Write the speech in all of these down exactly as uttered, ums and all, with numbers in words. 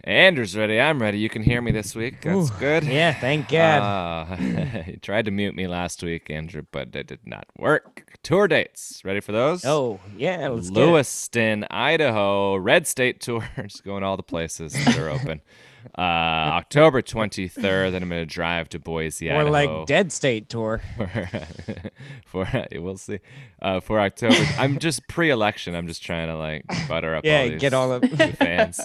Andrew's ready. I'm ready. You can hear me this week. That's Ooh, good. yeah, thank God. Uh, you tried to mute me last week, Andrew, but it did not work. Tour dates. Ready for those? Oh, yeah, let's get it. Lewiston, Idaho, Red State Tours, going all the places that are open. Uh, October twenty-third, then I'm going to drive to Boise, Or like Idaho. Dead State Tour. for, for we'll see. Uh, for October, I'm just pre-election. I'm just trying to like butter up Yeah, all these get all of new fans.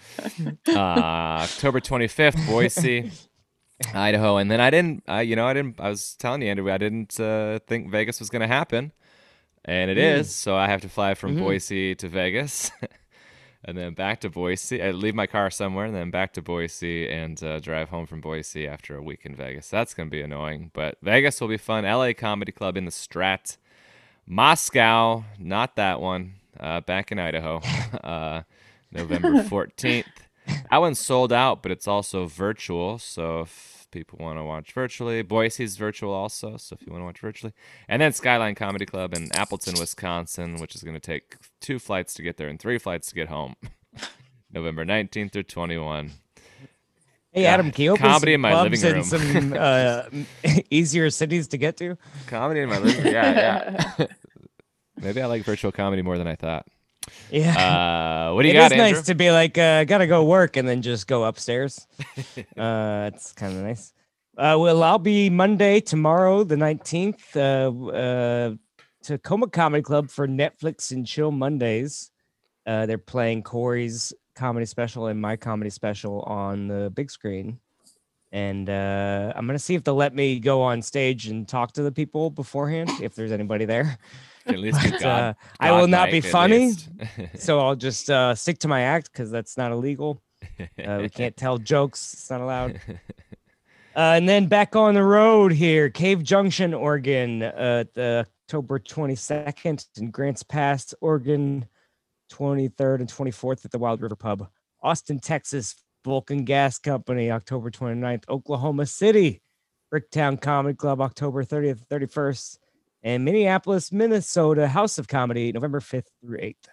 uh, October twenty-fifth, Boise, Idaho, and then I didn't. I you know I didn't. I was telling you, Andrew, I didn't uh, think Vegas was going to happen, and it Mm. is. So I have to fly from Mhm. Boise to Vegas. And then back to Boise. I leave my car somewhere, and then back to Boise, and uh, drive home from Boise after a week in Vegas. That's gonna be annoying, but Vegas will be fun. L A Comedy Club in the Strat, Moscow, not that one. Uh, back in Idaho, uh, November fourteenth. That one's sold out, but it's also virtual. So if people want to watch virtually, Boise's virtual also. So if you want to watch virtually, and then Skyline Comedy Club in Appleton, Wisconsin, which is going to take two flights to get there and three flights to get home. November nineteenth through twenty-one. Hey, God, Adam, can you open comedy some in my clubs living in room. some uh, easier cities to get to? Comedy in my living room. Yeah, yeah. Maybe I like virtual comedy more than I thought. Yeah. Uh, what do you It got, is Andrew? nice to be like, uh, gotta go work and then just go upstairs. uh, it's kind of nice. Uh, well, I'll be Monday, tomorrow, the nineteenth, uh, uh, Tacoma Comedy Club for Netflix and Chill Mondays. Uh, they're playing Corey's comedy special and my comedy special on the big screen. And uh, I'm gonna see if they'll let me go on stage and talk to the people beforehand, if there's anybody there. At least do But, God, uh, I God will not be Mike, at funny, least. so I'll just uh, stick to my act because that's not illegal. Uh, we can't tell jokes; it's not allowed. Uh, and then back on the road here, Cave Junction, Oregon, uh, the October twenty-second, in Grants Pass, Oregon, twenty-third and twenty-fourth at the Wild River Pub. Austin, Texas, Vulcan Gas Company, October twenty-ninth. Oklahoma City, Bricktown Comedy Club, October thirtieth, thirty-first. And Minneapolis, Minnesota, House of Comedy, November fifth through eighth.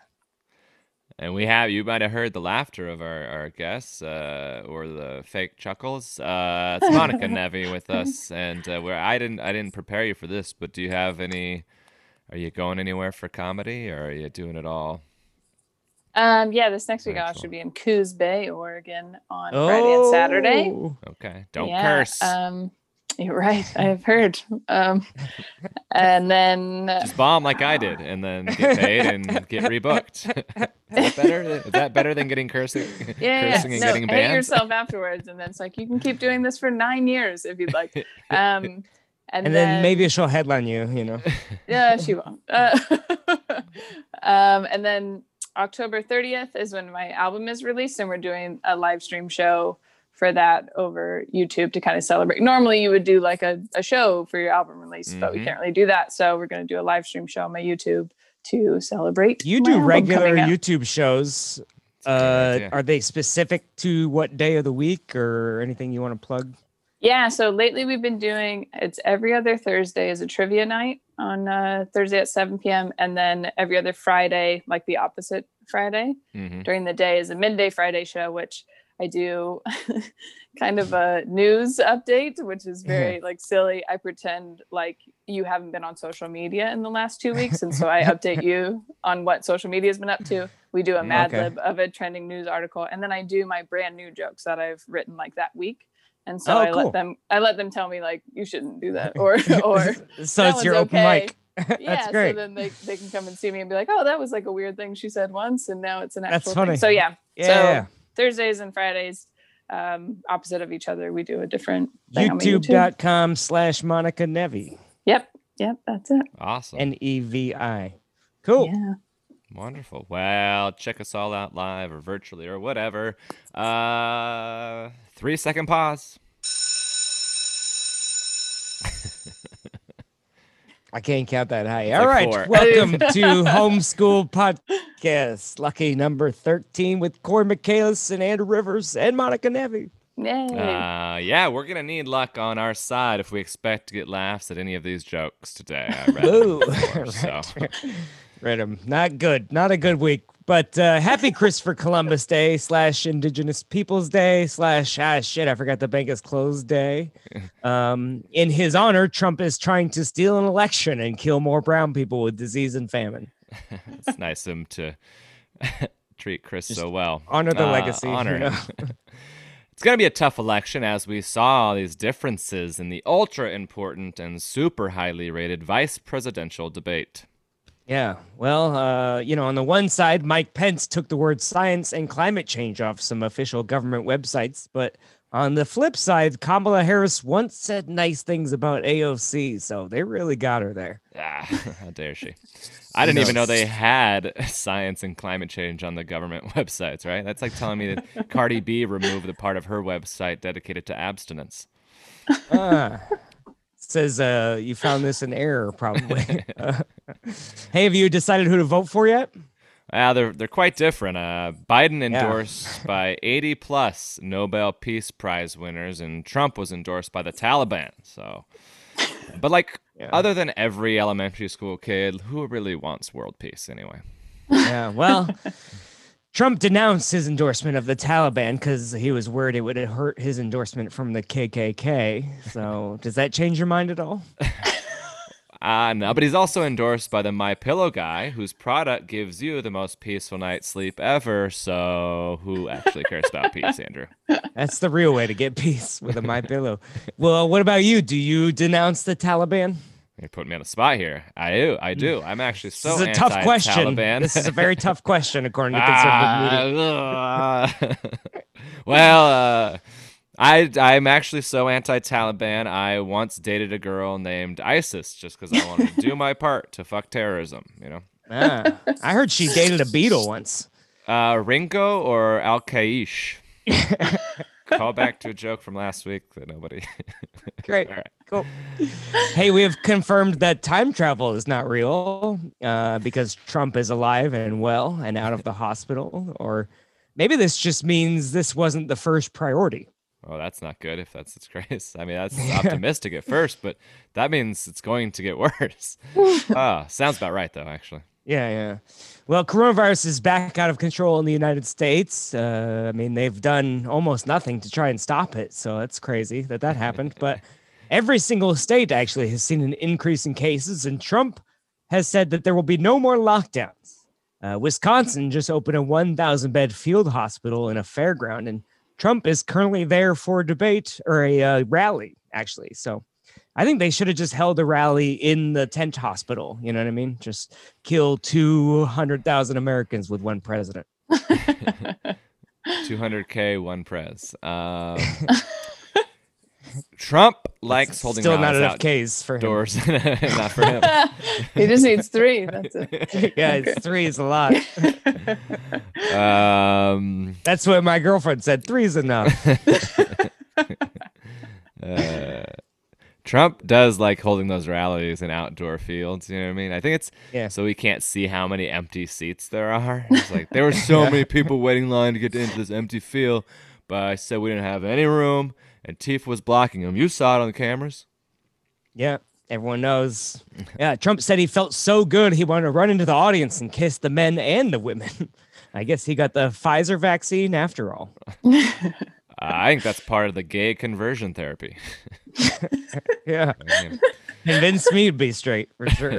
And we have, you might have heard the laughter of our, our guests uh, or the fake chuckles. Uh, it's Monica Nevi with us. And uh, where I didn't I didn't prepare you for this, but do you have any, are you going anywhere for comedy or are you doing it all? Um, yeah, this next week I Virtual. should be in Coos Bay, Oregon on Friday and Saturday. Oh, Okay, don't Yeah, curse. Um, you're right. I've heard. Um, and then Just bomb like I did, and then get paid and get rebooked. Is that better? Is that better than getting cursing, yeah, cursing yeah. and No, getting hate banned? yourself afterwards, and then it's like you can keep doing this for nine years if you'd like. Um, and, and then maybe she'll headline you, you know. yeah, she won't. Uh, um, and then October thirtieth is when my album is released, and we're doing a live stream show for that over YouTube to kind of celebrate. Normally you would do like a, a show for your album release, but we Mhm. can't really do that. So we're going to do a live stream show on my YouTube to celebrate. You my do album regular coming out. YouTube shows. That's a good Uh, idea. are they specific to what day of the week or anything you want to plug? Yeah. So lately we've been doing, it's every other Thursday is a trivia night on uh, Thursday at seven p.m. And then every other Friday, like the opposite Friday Mhm. during the day is a midday Friday show, which I do kind of a news update, which is very like silly. I pretend like you haven't been on social media in the last two weeks. And so I update you on what social media has been up to. We do a Mm, Mad okay. Lib of a trending news article. And then I do my brand new jokes that I've written like that week. And so Oh, I cool. let them, I let them tell me like, you shouldn't do that. Or, or so that it's your one's open okay. mic. yeah, That's great. so then they, they can come and see me and be like, oh, that was like a weird thing she said once, and now it's an That's actual funny. thing. So yeah, Yeah. so Thursdays and Fridays, um, opposite of each other, we do a different thing on my YouTube. YouTube.com slash Monica Nevi. Yep, yep, that's it. Awesome. N E V I. Cool. Yeah. Wonderful. Well, check us all out live or virtually or whatever. Uh, three second pause. I can't count that high. It's All like right. four. Welcome to Homeschool Podcast. Lucky number thirteen with Corey Michaelis and Andrew Rivers and Monica Nevi. Yay. Uh, yeah, we're gonna need luck on our side if we expect to get laughs at any of these jokes today. I read them Boo. before, so. Read 'em. Not good. Not a good week. But uh, happy Christopher Columbus Day slash Indigenous Peoples Day slash ah shit, I forgot the bank is closed day. Um, in his honor, Trump is trying to steal an election and kill more brown people with disease and famine. It's nice of him to treat Chris Just so well. honor the Uh, legacy, Honor you know? him. It's going to be a tough election as we saw these differences in the ultra important and super highly rated vice presidential debate. Yeah, well, uh, you know, on the one side, Mike Pence took the word science and climate change off some official government websites. But on the flip side, Kamala Harris once said nice things about A O C. So they really got her there. Ah, how dare she? I didn't even know they had science and climate change on the government websites, right? That's like telling me that Cardi B removed the part of her website dedicated to abstinence. Ah. Says uh, you found this in error, probably. uh, hey, have you decided who to vote for yet? Uh, they're they're quite different. Uh, Biden endorsed yeah. by eighty plus Nobel Peace Prize winners, and Trump was endorsed by the Taliban. So, but like yeah. other than every elementary school kid, who really wants world peace anyway? Yeah, well. Trump denounced his endorsement of the Taliban because he was worried it would hurt his endorsement from the K K K. So does that change your mind at all? Uh, no, but he's also endorsed by the My Pillow guy, whose product gives you the most peaceful night's sleep ever. So who actually cares about peace, Andrew? That's the real way to get peace, with a My Pillow. Well, what about you? Do you denounce the Taliban? You're putting me on the spot here. I do. I do. I'm actually so This is a tough question. Taliban. This is a very tough question, according to conservative media. Uh, well, uh, I, I'm actually so anti-Taliban, I once dated a girl named Isis just because I wanted to do my part to fuck terrorism, you know? Ah, I heard she dated a Beatle once. Uh, Ringo or Al-Kaish? Call back to a joke from last week that nobody... Great. All right. Cool. Hey, we have confirmed that time travel is not real uh, because Trump is alive and well and out of the hospital. Or maybe this just means this wasn't the first priority. Oh, that's not good if that's its case. I mean, that's optimistic at first, but that means it's going to get worse. Oh, sounds about right, though, actually. Yeah, yeah. Well, coronavirus is back out of control in the United States. Uh, I mean, they've done almost nothing to try and stop it. So it's crazy that that happened. But every single state actually has seen an increase in cases, and Trump has said that there will be no more lockdowns. Uh, Wisconsin just opened a one thousand bed field hospital in a fairground, and Trump is currently there for a debate or a uh, rally, actually. So I think they should have just held a rally in the tent hospital. You know what I mean? Just kill two hundred thousand Americans with one president. two hundred K, one prez. Um, Trump likes holding Still not enough out Ks for him. doors. Not for him. He just needs three. That's it. Yeah, it's three is a lot. Um, That's what my girlfriend said. Three is enough. uh, Trump does like holding those rallies in outdoor fields. You know what I mean? I think it's Yeah. so we can't see how many empty seats there are. It's like there were so Yeah. many people waiting in line to get into this empty field, but I said we didn't have any room, and Tifa was blocking them. You saw it on the cameras. Yeah, everyone knows. Yeah, Trump said he felt so good he wanted to run into the audience and kiss the men and the women. I guess he got the Pfizer vaccine after all. I think that's part of the gay conversion therapy. Yeah, I mean, convinced me to be straight for sure.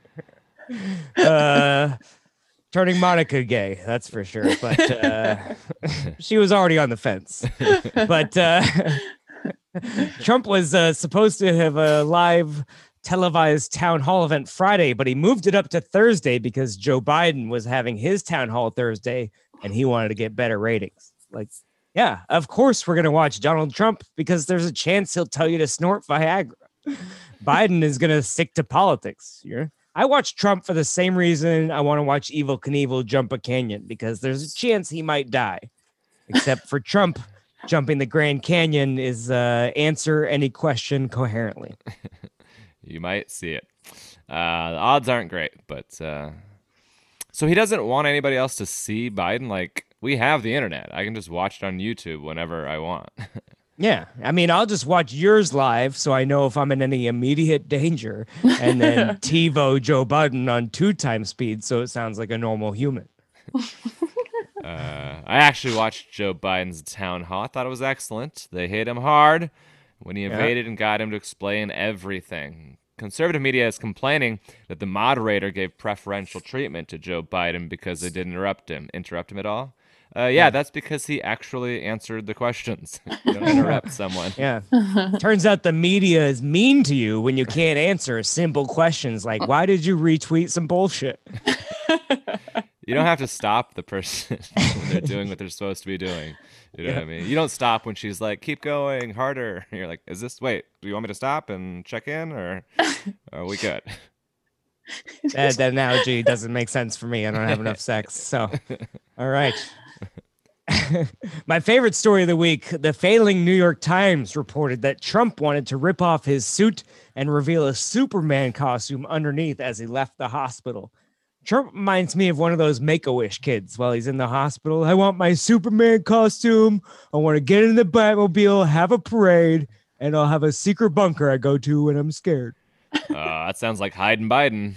uh, turning Monica gay, that's for sure. But uh, she was already on the fence. But uh, Trump was uh, supposed to have a live televised town hall event Friday, but he moved it up to Thursday because Joe Biden was having his town hall Thursday and he wanted to get better ratings. Like, yeah, of course we're going to watch Donald Trump because there's a chance he'll tell you to snort Viagra. Biden is going to stick to politics. You're, I watch Trump for the same reason I want to watch Evel Knievel jump a canyon, because there's a chance he might die. Except for Trump, jumping the Grand Canyon is uh, answer any question coherently. You might see it. Uh, the odds aren't great, but uh, so he doesn't want anybody else to see Biden. Like, we have the internet. I can just watch it on YouTube whenever I want. Yeah, I mean, I'll just watch yours live so I know if I'm in any immediate danger, and then TiVo Joe Biden on two times speed so it sounds like a normal human. Uh, I actually watched Joe Biden's town hall. I thought it was excellent. They hit him hard when he evaded yeah. and got him to explain everything. Conservative media is complaining that the moderator gave preferential treatment to Joe Biden because they didn't interrupt him. Interrupt him at all? Uh, yeah, yeah, that's because he actually answered the questions. You don't interrupt someone. Yeah. Turns out the media is mean to you when you can't answer simple questions like, why did you retweet some bullshit? You don't have to stop the person when they're doing what they're supposed to be doing. You know yeah. what I mean? You don't stop when she's like, keep going, harder. You're like, is this, wait, do you want me to stop and check in, or are we good? That, that analogy doesn't make sense for me. I don't have enough sex. So, all right. My favorite story of the week, the failing New York Times reported that Trump wanted to rip off his suit and reveal a Superman costume underneath as he left the hospital. Trump reminds me of one of those Make-A-Wish kids while he's in the hospital. I want my Superman costume. I want to get in the Batmobile, have a parade, and I'll have a secret bunker I go to when I'm scared. Uh, that sounds like hiding Biden.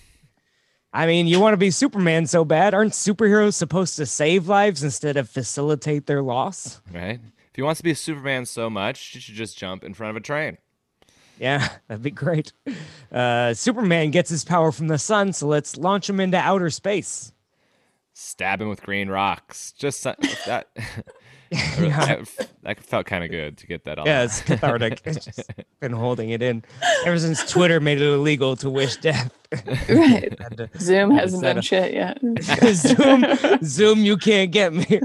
I mean, you want to be Superman so bad. Aren't superheroes supposed to save lives instead of facilitate their loss? Right. If he wants to be Superman so much, you should just jump in front of a train. Yeah, that'd be great. Uh, Superman gets his power from the sun, so let's launch him into outer space. Stab him with green rocks. Just that. that, yeah. that, that felt kind of good to get that on. Yeah, it's cathartic. It's just been holding it in ever since Twitter made it illegal to wish death. Right. to, Zoom hasn't done shit yet. Zoom, Zoom, you can't get me.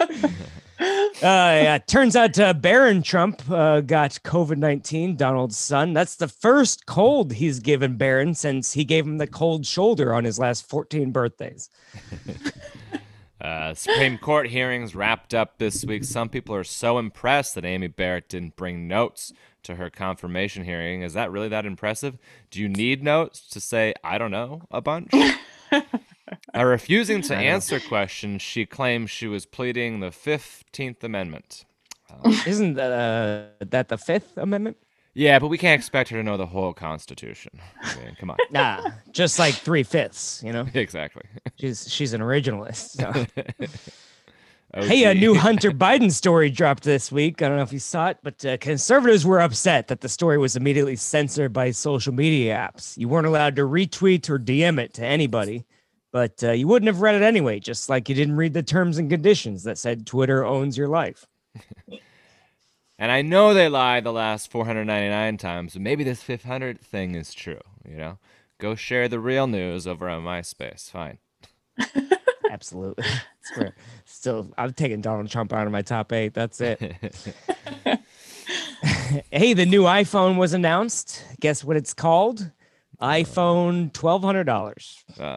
Uh, yeah, turns out uh, Barron Trump uh, got COVID nineteen, Donald's son. That's the first cold he's given Barron since he gave him the cold shoulder on his last fourteen birthdays. uh, Supreme Court hearings wrapped up this week. Some people are so impressed that Amy Barrett didn't bring notes to her confirmation hearing. Is that really that impressive? Do you need notes to say, I don't know, a bunch? By refusing to answer questions, she claims she was pleading the fifteenth Amendment. Um, Isn't that, uh, that the Fifth Amendment? Yeah, but we can't expect her to know the whole Constitution. I mean, come on. Nah, just like three-fifths, you know? Exactly. She's she's an originalist. So. Hey, a new Hunter Biden story dropped this week. I don't know if you saw it, but uh, conservatives were upset that the story was immediately censored by social media apps. You weren't allowed to retweet or D M it to anybody. But uh, you wouldn't have read it anyway, just like you didn't read the terms and conditions that said Twitter owns your life. And I know they lied the last four hundred ninety-nine times, but maybe this fifth hundred thing is true, you know? Go share the real news over on MySpace. Fine. Absolutely. Still, I'm taking Donald Trump out of my top eight. That's it. Hey, the new iPhone was announced. Guess what it's called? iPhone twelve hundred dollars. Uh,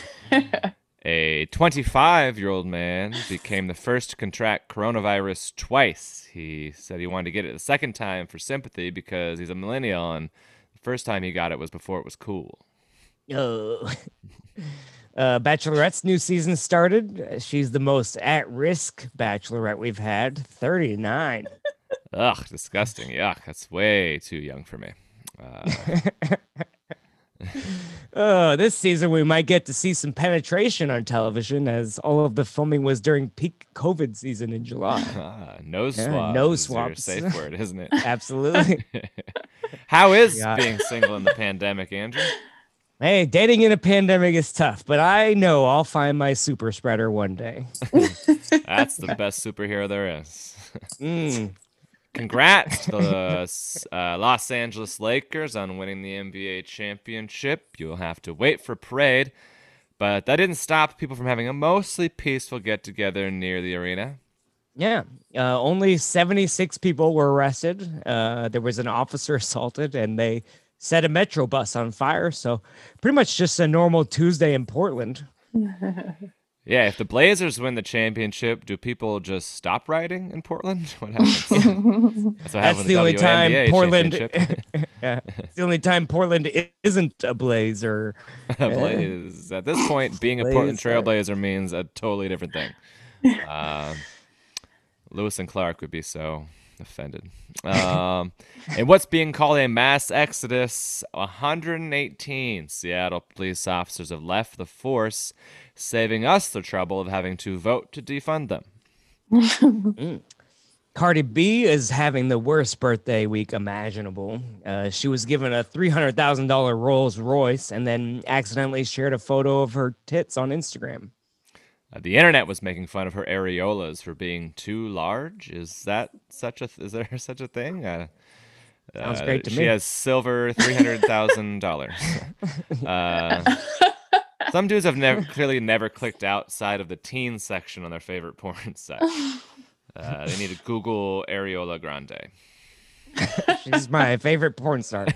a twenty-five-year-old man became the first to contract coronavirus twice. He said he wanted to get it the second time for sympathy because he's a millennial, and the first time he got it was before it was cool. Oh. Uh, Bachelorette's new season started. She's the most at-risk Bachelorette we've had, thirty-nine. Ugh, disgusting. Yuck, that's way too young for me. Uh, Oh, this season we might get to see some penetration on television, as all of the filming was during peak COVID season in July. Ah, nose Yeah, swabs. nose is your swabs. safe word, isn't it? Absolutely. How is Yeah. being single in the pandemic, Andrew? Hey, dating in a pandemic is tough, but I know I'll find my super spreader one day. That's the best superhero there is. Mm. Congrats to the uh, Los Angeles Lakers on winning the N B A championship. You'll have to wait for parade, but that didn't stop people from having a mostly peaceful get-together near the arena. Yeah, uh, only seventy-six people were arrested. Uh, there was an officer assaulted, and they set a metro bus on fire. So pretty much just a normal Tuesday in Portland. Yeah, if the Blazers win the championship, do people just stop riding in Portland? What happens? That's, what That's the only W N B A time Portland. championship. Yeah, it's the only time Portland i- isn't a blazer. Blaze. At this point, being a Portland Blazer. Trailblazer means a totally different thing. Um, Lewis and Clark would be so offended. Um, and what's being called a mass exodus, one hundred eighteen Seattle police officers have left the force, saving us the trouble of having to vote to defund them. mm. Cardi B is having the worst birthday week imaginable. Uh, she was given a three hundred thousand dollars Rolls Royce and then accidentally shared a photo of her tits on Instagram. Uh, the internet was making fun of her areolas for being too large. Is that such a? Th- is there such a thing? Uh, Sounds uh, great to she me. She has silver three hundred thousand dollars. uh, some dudes have never clearly never clicked outside of the teen section on their favorite porn site. Uh, they need to Google Areola Grande. She's my favorite porn star.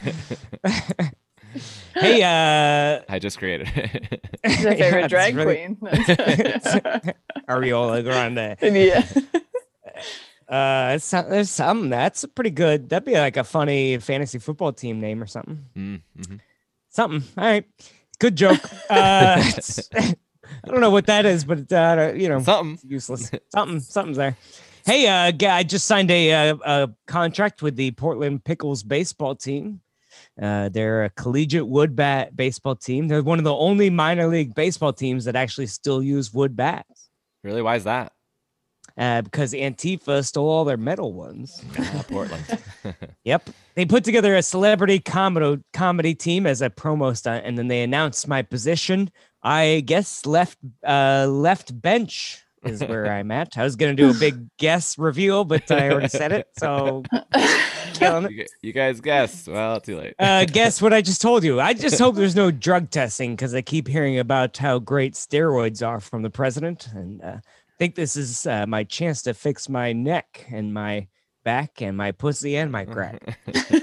Hey, uh, I just created it. She's my favorite Yeah, drag it's really- queen. Areola Grande. Yeah. Uh, it's, so- there's some that's pretty good. That'd be like a funny fantasy football team name or something. Mm-hmm. Something. All right, good joke. Uh, it's- I don't know what that is, but uh, you know, Something. useless. Something. Something's there. Hey, uh, g- I just signed a, a, a contract with the Portland Pickles baseball team. Uh, they're a collegiate wood bat baseball team. They're one of the only minor league baseball teams that actually still use wood bats. Really? Why is that? Uh, because Antifa stole all their metal ones. Ah, Portland. Yep. They put together a celebrity comedy comedy team as a promo stunt, and then they announced my position. I guess left uh left bench is where I'm at. I was gonna do a big guess reveal, but I already said it. So killing it. you, gu- you guys guessed. Well, too late. Uh, guess what I just told you. I just hope there's no drug testing because I keep hearing about how great steroids are from the president, and uh, I think this is uh, my chance to fix my neck and my back and my pussy and my crack.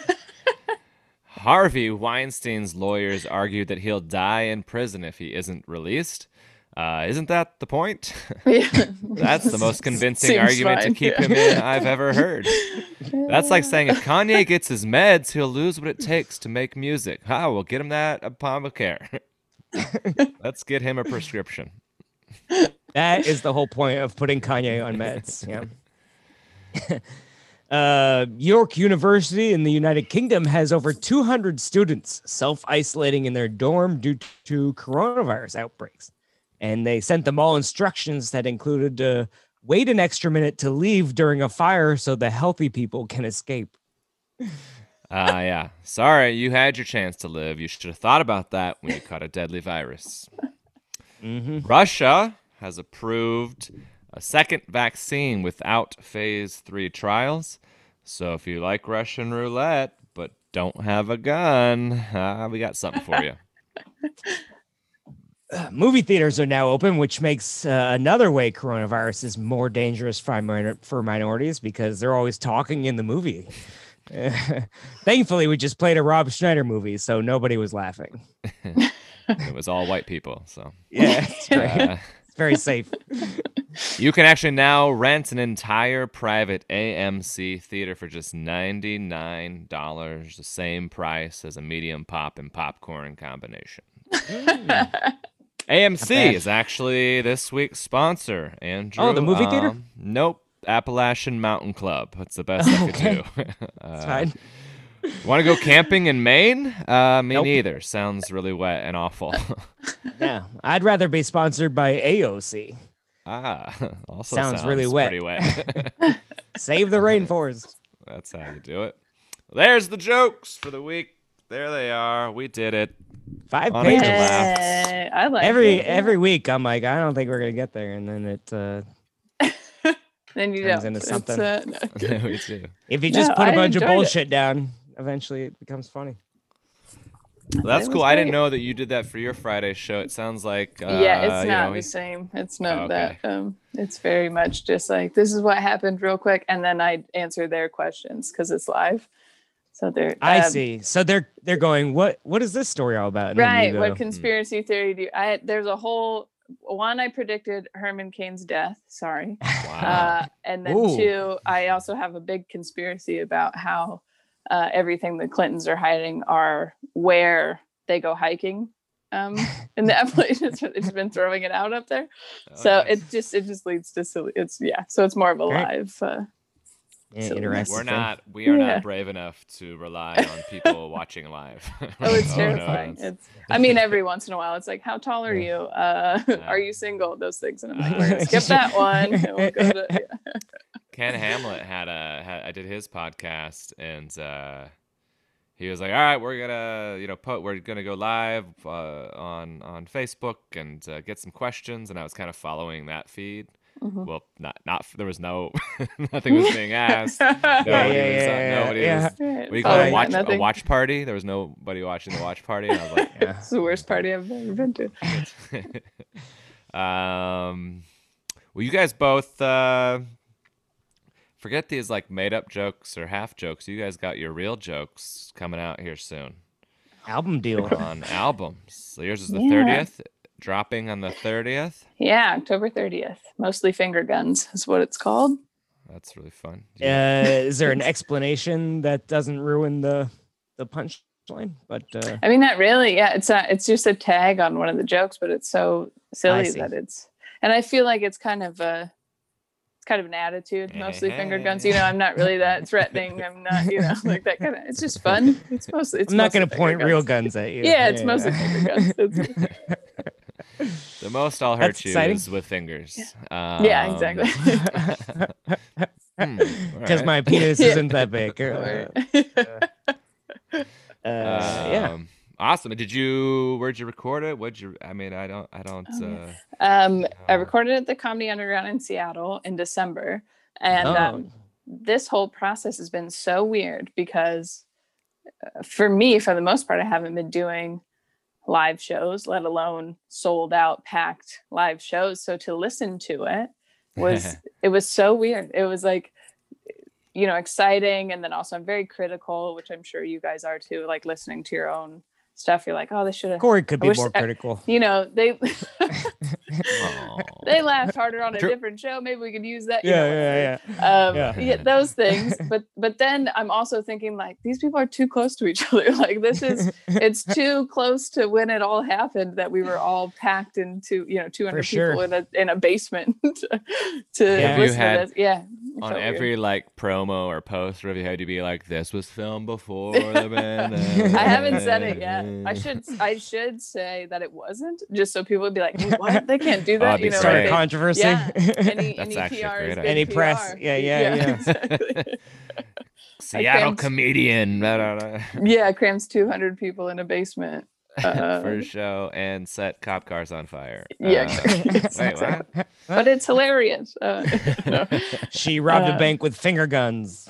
Harvey Weinstein's lawyers argued that he'll die in prison if he isn't released. Uh, isn't that the point? Yeah. That's the most convincing Seems argument fine, to keep yeah. him in I've ever heard. That's like saying if Kanye gets his meds, he'll lose what it takes to make music. Ah, we'll get him that Obamacare. Let's get him a prescription. That is the whole point of putting Kanye on meds. Yeah. uh, York University in the United Kingdom has over two hundred students self-isolating in their dorm due to coronavirus outbreaks. And they sent them all instructions that included uh, wait an extra minute to leave during a fire so the healthy people can escape. Ah, uh, yeah. Sorry, you had your chance to live. You should have thought about that when you caught a deadly virus. Mm-hmm. Russia has approved a second vaccine without phase three trials. So if you like Russian roulette but don't have a gun, uh, we got something for you. Uh, movie theaters are now open, which makes uh, another way coronavirus is more dangerous for, minor- for minorities because they're always talking in the movie. Uh, thankfully, we just played a Rob Schneider movie, so nobody was laughing. It was all white people, so Yeah, it's, great. uh, It's very safe. you can actually now rent an entire private A M C theater for just ninety-nine dollars, the same price as a medium pop and popcorn combination. Mm. A M C bad. is actually this week's sponsor, Andrew. Oh, the movie theater? um, Nope. Appalachian Mountain Club. That's the best I could Okay. do. It's uh, fine. Want to go camping in Maine? Uh, me Nope. neither. Sounds really wet and awful. Yeah, I'd rather be sponsored by A O C. ah, also Sounds sounds, really wet. pretty wet. Save the rainforest. That's how you do it. There's the jokes for the week. There they are. We did it. Five On it to pages. laugh. Yay, I like Every it. every week, I'm like, I don't think we're gonna get there, and then it. Uh, Then you turns don't. into It's, something. uh, no, good. we do. if you just No, put a I bunch of enjoyed it. bullshit down, eventually it becomes funny. Well, that's It cool. was I didn't great. know that you did that for your Friday show. It sounds like uh, yeah, it's you not know, the same. It's not Oh, okay. that. Um, it's very much just like this is what happened real quick, and then I answer their questions because it's live. So they're I um, see. So they're they're going. What what is this story all about? And then right. you What go, conspiracy theory do you, I? There's a whole one. I predicted Herman Cain's death. Sorry. Wow. Uh, and then Ooh. two, I also have a big conspiracy about how uh, everything the Clintons are hiding are where they go hiking. um, in the Appalachians. They've just been throwing it out up there. Oh, So nice. it just it just leads to silly. It's yeah. So it's more of a Great. live. Uh, Yeah, So interesting. We're thing. not. We are Yeah. not brave enough to rely on people watching live. oh, it's no, terrifying. it's- It's. I mean, every once in a while, it's like, how tall are Yeah. you? Uh, Yeah. are you single? Those things, and I'm like, Uh, we're gonna skip that one. And we'll go to, yeah. Ken Hamlet had a. Had, I did his podcast, and uh, he was like, "All right, we're gonna, you know, put, we're gonna go live uh, on on Facebook and uh, get some questions." And I was kind of following that feed. Mhm. Well, not not there was no nothing was being asked. Yeah, Nobody yeah, was, yeah, nobody yeah. was. Right, What do you following call it? that, Watch, a nothing. watch party. There was nobody watching the watch party. And I was like, Yeah. It's the worst party I've ever been to. um, well, you guys both uh, forget these like made up jokes or half jokes. You guys got your real jokes coming out here soon Album deal. on albums. So yours is the Yeah. thirtieth, dropping on the thirtieth. Yeah, October thirtieth. Mostly finger guns is what it's called. That's really fun. Uh, is there an explanation that doesn't ruin the the punchline? But uh, I mean, not really. Yeah, it's a, it's just a tag on one of the jokes, but it's so silly see. that it's. And I feel like it's kind of a, it's kind of an attitude. Mostly finger guns. You know, I'm not really that threatening. I'm not, you know, like that kind of. It's just fun. It's mostly. It's I'm not mostly going to finger point real guns. guns at you. Yeah, it's mostly finger guns. It's- The most I'll hurt That's you exciting. is with fingers. yeah, Um, exactly. hmm, all Because right. my penis Yeah. isn't that big. Uh, uh, yeah. Um, Awesome. Did you? Where'd you record it? What'd you? I mean, I don't. I don't. Oh, uh, Um, I Uh, recorded at the Comedy Underground in Seattle in December, and Oh. um, this whole process has been so weird because, uh, for me, for the most part, I haven't been doing live shows, let alone sold out, packed live shows. So to listen to it was it was so weird. It was like, you know, exciting, and then also I'm very critical, which I'm sure you guys are too. Like listening to your own stuff, you're like, oh, this should have. Corey could I be wish more I- critical. You know, they aw. they laughed harder on a True. different show. Maybe we could use that. You Yeah, know, yeah, whatever. yeah. Um, Yeah. yeah. those things. But but then I'm also thinking like these people are too close to each other. Like this is it's too close to when it all happened that we were all packed into you know two hundred sure. people in a in a basement to, to Yeah. You listen had- to this. Yeah. it On felt weird. every like promo or post review, had to be like, "This was filmed before the band." I haven't said it yet. I should I should say that it wasn't, just so people would be like, "Wait, what? They can't do Oh, that." that'd be you know, great. like Start they- controversy. yeah. any That's any actually P a R great is idea. good Any P R. press. Yeah, yeah, yeah. exactly. Seattle crammed- comedian. blah, blah, blah. Yeah, crams two hundred people in a basement. Uh, For a show and set cop cars on fire. Yeah, Uh, exactly. wait, what? but it's hilarious. Uh, no. She robbed Uh, a bank with finger guns.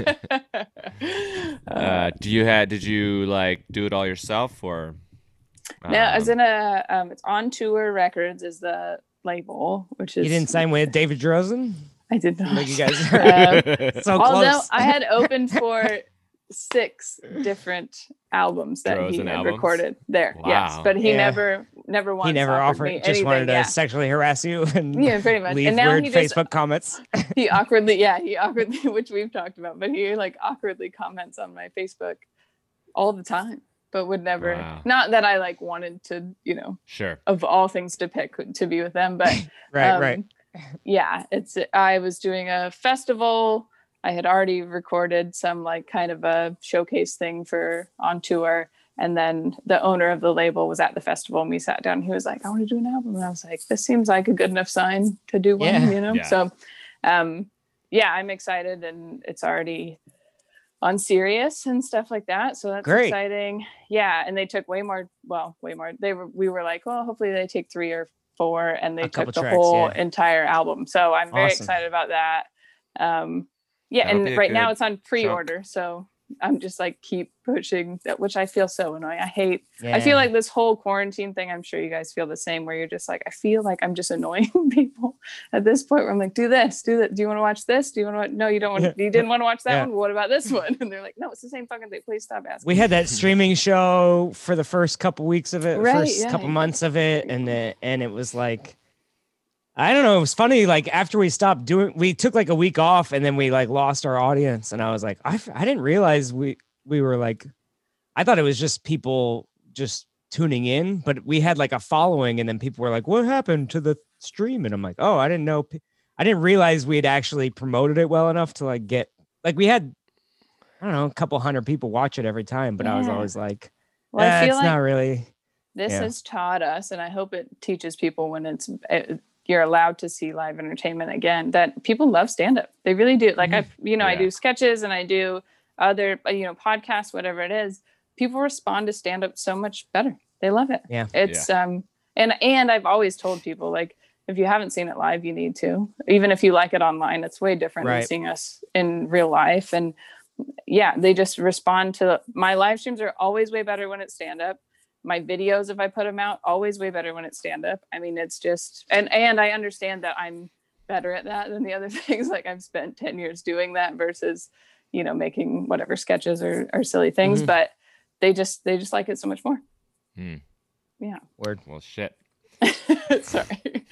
Uh, do you had? Did you like do it all yourself or? no, as um, in a um, it's On Tour Records is the label, which is You didn't sign with David Drozen? I did not. Like you guys Um, so Although close. I had opened for six different albums that he Drozen had albums? recorded there. Yes, Wow. but he Yeah. never, never once he never offered, offered, me just anything. wanted to yeah. sexually harass you and Yeah, pretty much. leave And now weird he just Facebook comments. he awkwardly, yeah, he awkwardly, which we've talked about, but he like awkwardly comments on my Facebook all the time, but would never. Wow. Not that I like wanted to, you know, Sure. of all things to pick to be with them, but Right, um, right. yeah, it's I was doing a festival. I had already recorded some like kind of a showcase thing for On Tour, and then the owner of the label was at the festival and we sat down and he was like, I want to do an album, and I was like, this seems like a good enough sign to do one. Yeah. You know, Yeah. so um yeah, I'm excited, and it's already on Sirius and stuff like that, so that's Great. exciting. Yeah, and they took way more well way more they were we were like, well, hopefully they take three or four, and they A couple took the tracks, whole yeah. entire album, so I'm very Awesome. excited about that. um yeah That'll be and a right now good it's on pre-order, so I'm just like keep pushing that, which I feel so annoying. I hate I feel Yeah. like this whole quarantine thing, I'm sure you guys feel the same, where you're just like, I feel like I'm just annoying people at this point where I'm like, do this, do that. Do you want to watch this? Do you want to watch? No, you don't want Yeah. you didn't want to watch that Yeah. one. What about this one? And they're like, no, it's the same fucking thing. Please stop asking. we had that streaming show for the first couple weeks of it, Right, first yeah. couple months of it, and it, and it was like, I don't know. It was funny. Like after we stopped doing, we took like a week off, and then we like lost our audience. And I was like, I, f- I didn't realize we we were like, I thought it was just people just tuning in, but we had like a following, and then people were like, "What happened to the stream?" And I'm like, "Oh, I didn't know. I didn't realize we had actually promoted it well enough to like get like we had, I don't know, a couple hundred people watch it every time." But I was Yeah. always like, Well, I eh, feel "It's like not really." this Yeah. has taught us, and I hope it teaches people when it's it, you're allowed to see live entertainment again, that people love stand-up. They really do. Like I, you know, I Yeah. do sketches and I do other, you know, podcasts, whatever it is. People respond to stand-up so much better. They love it. Yeah. It's um, and and I've always told people, like, if you haven't seen it live, you need to. Even if you like it online, it's way different than Right. seeing us in real life. And yeah, they just respond to my live streams are always way better when it's stand-up. My videos, if I put them out, always way better when it's stand-up. I mean, it's just, and and I understand that I'm better at that than the other things. Like I've spent ten years doing that versus, you know, making whatever sketches or, or silly things, Mhm. but they just, they just like it so much more. Hmm. Yeah. Word. Well, shit. Sorry.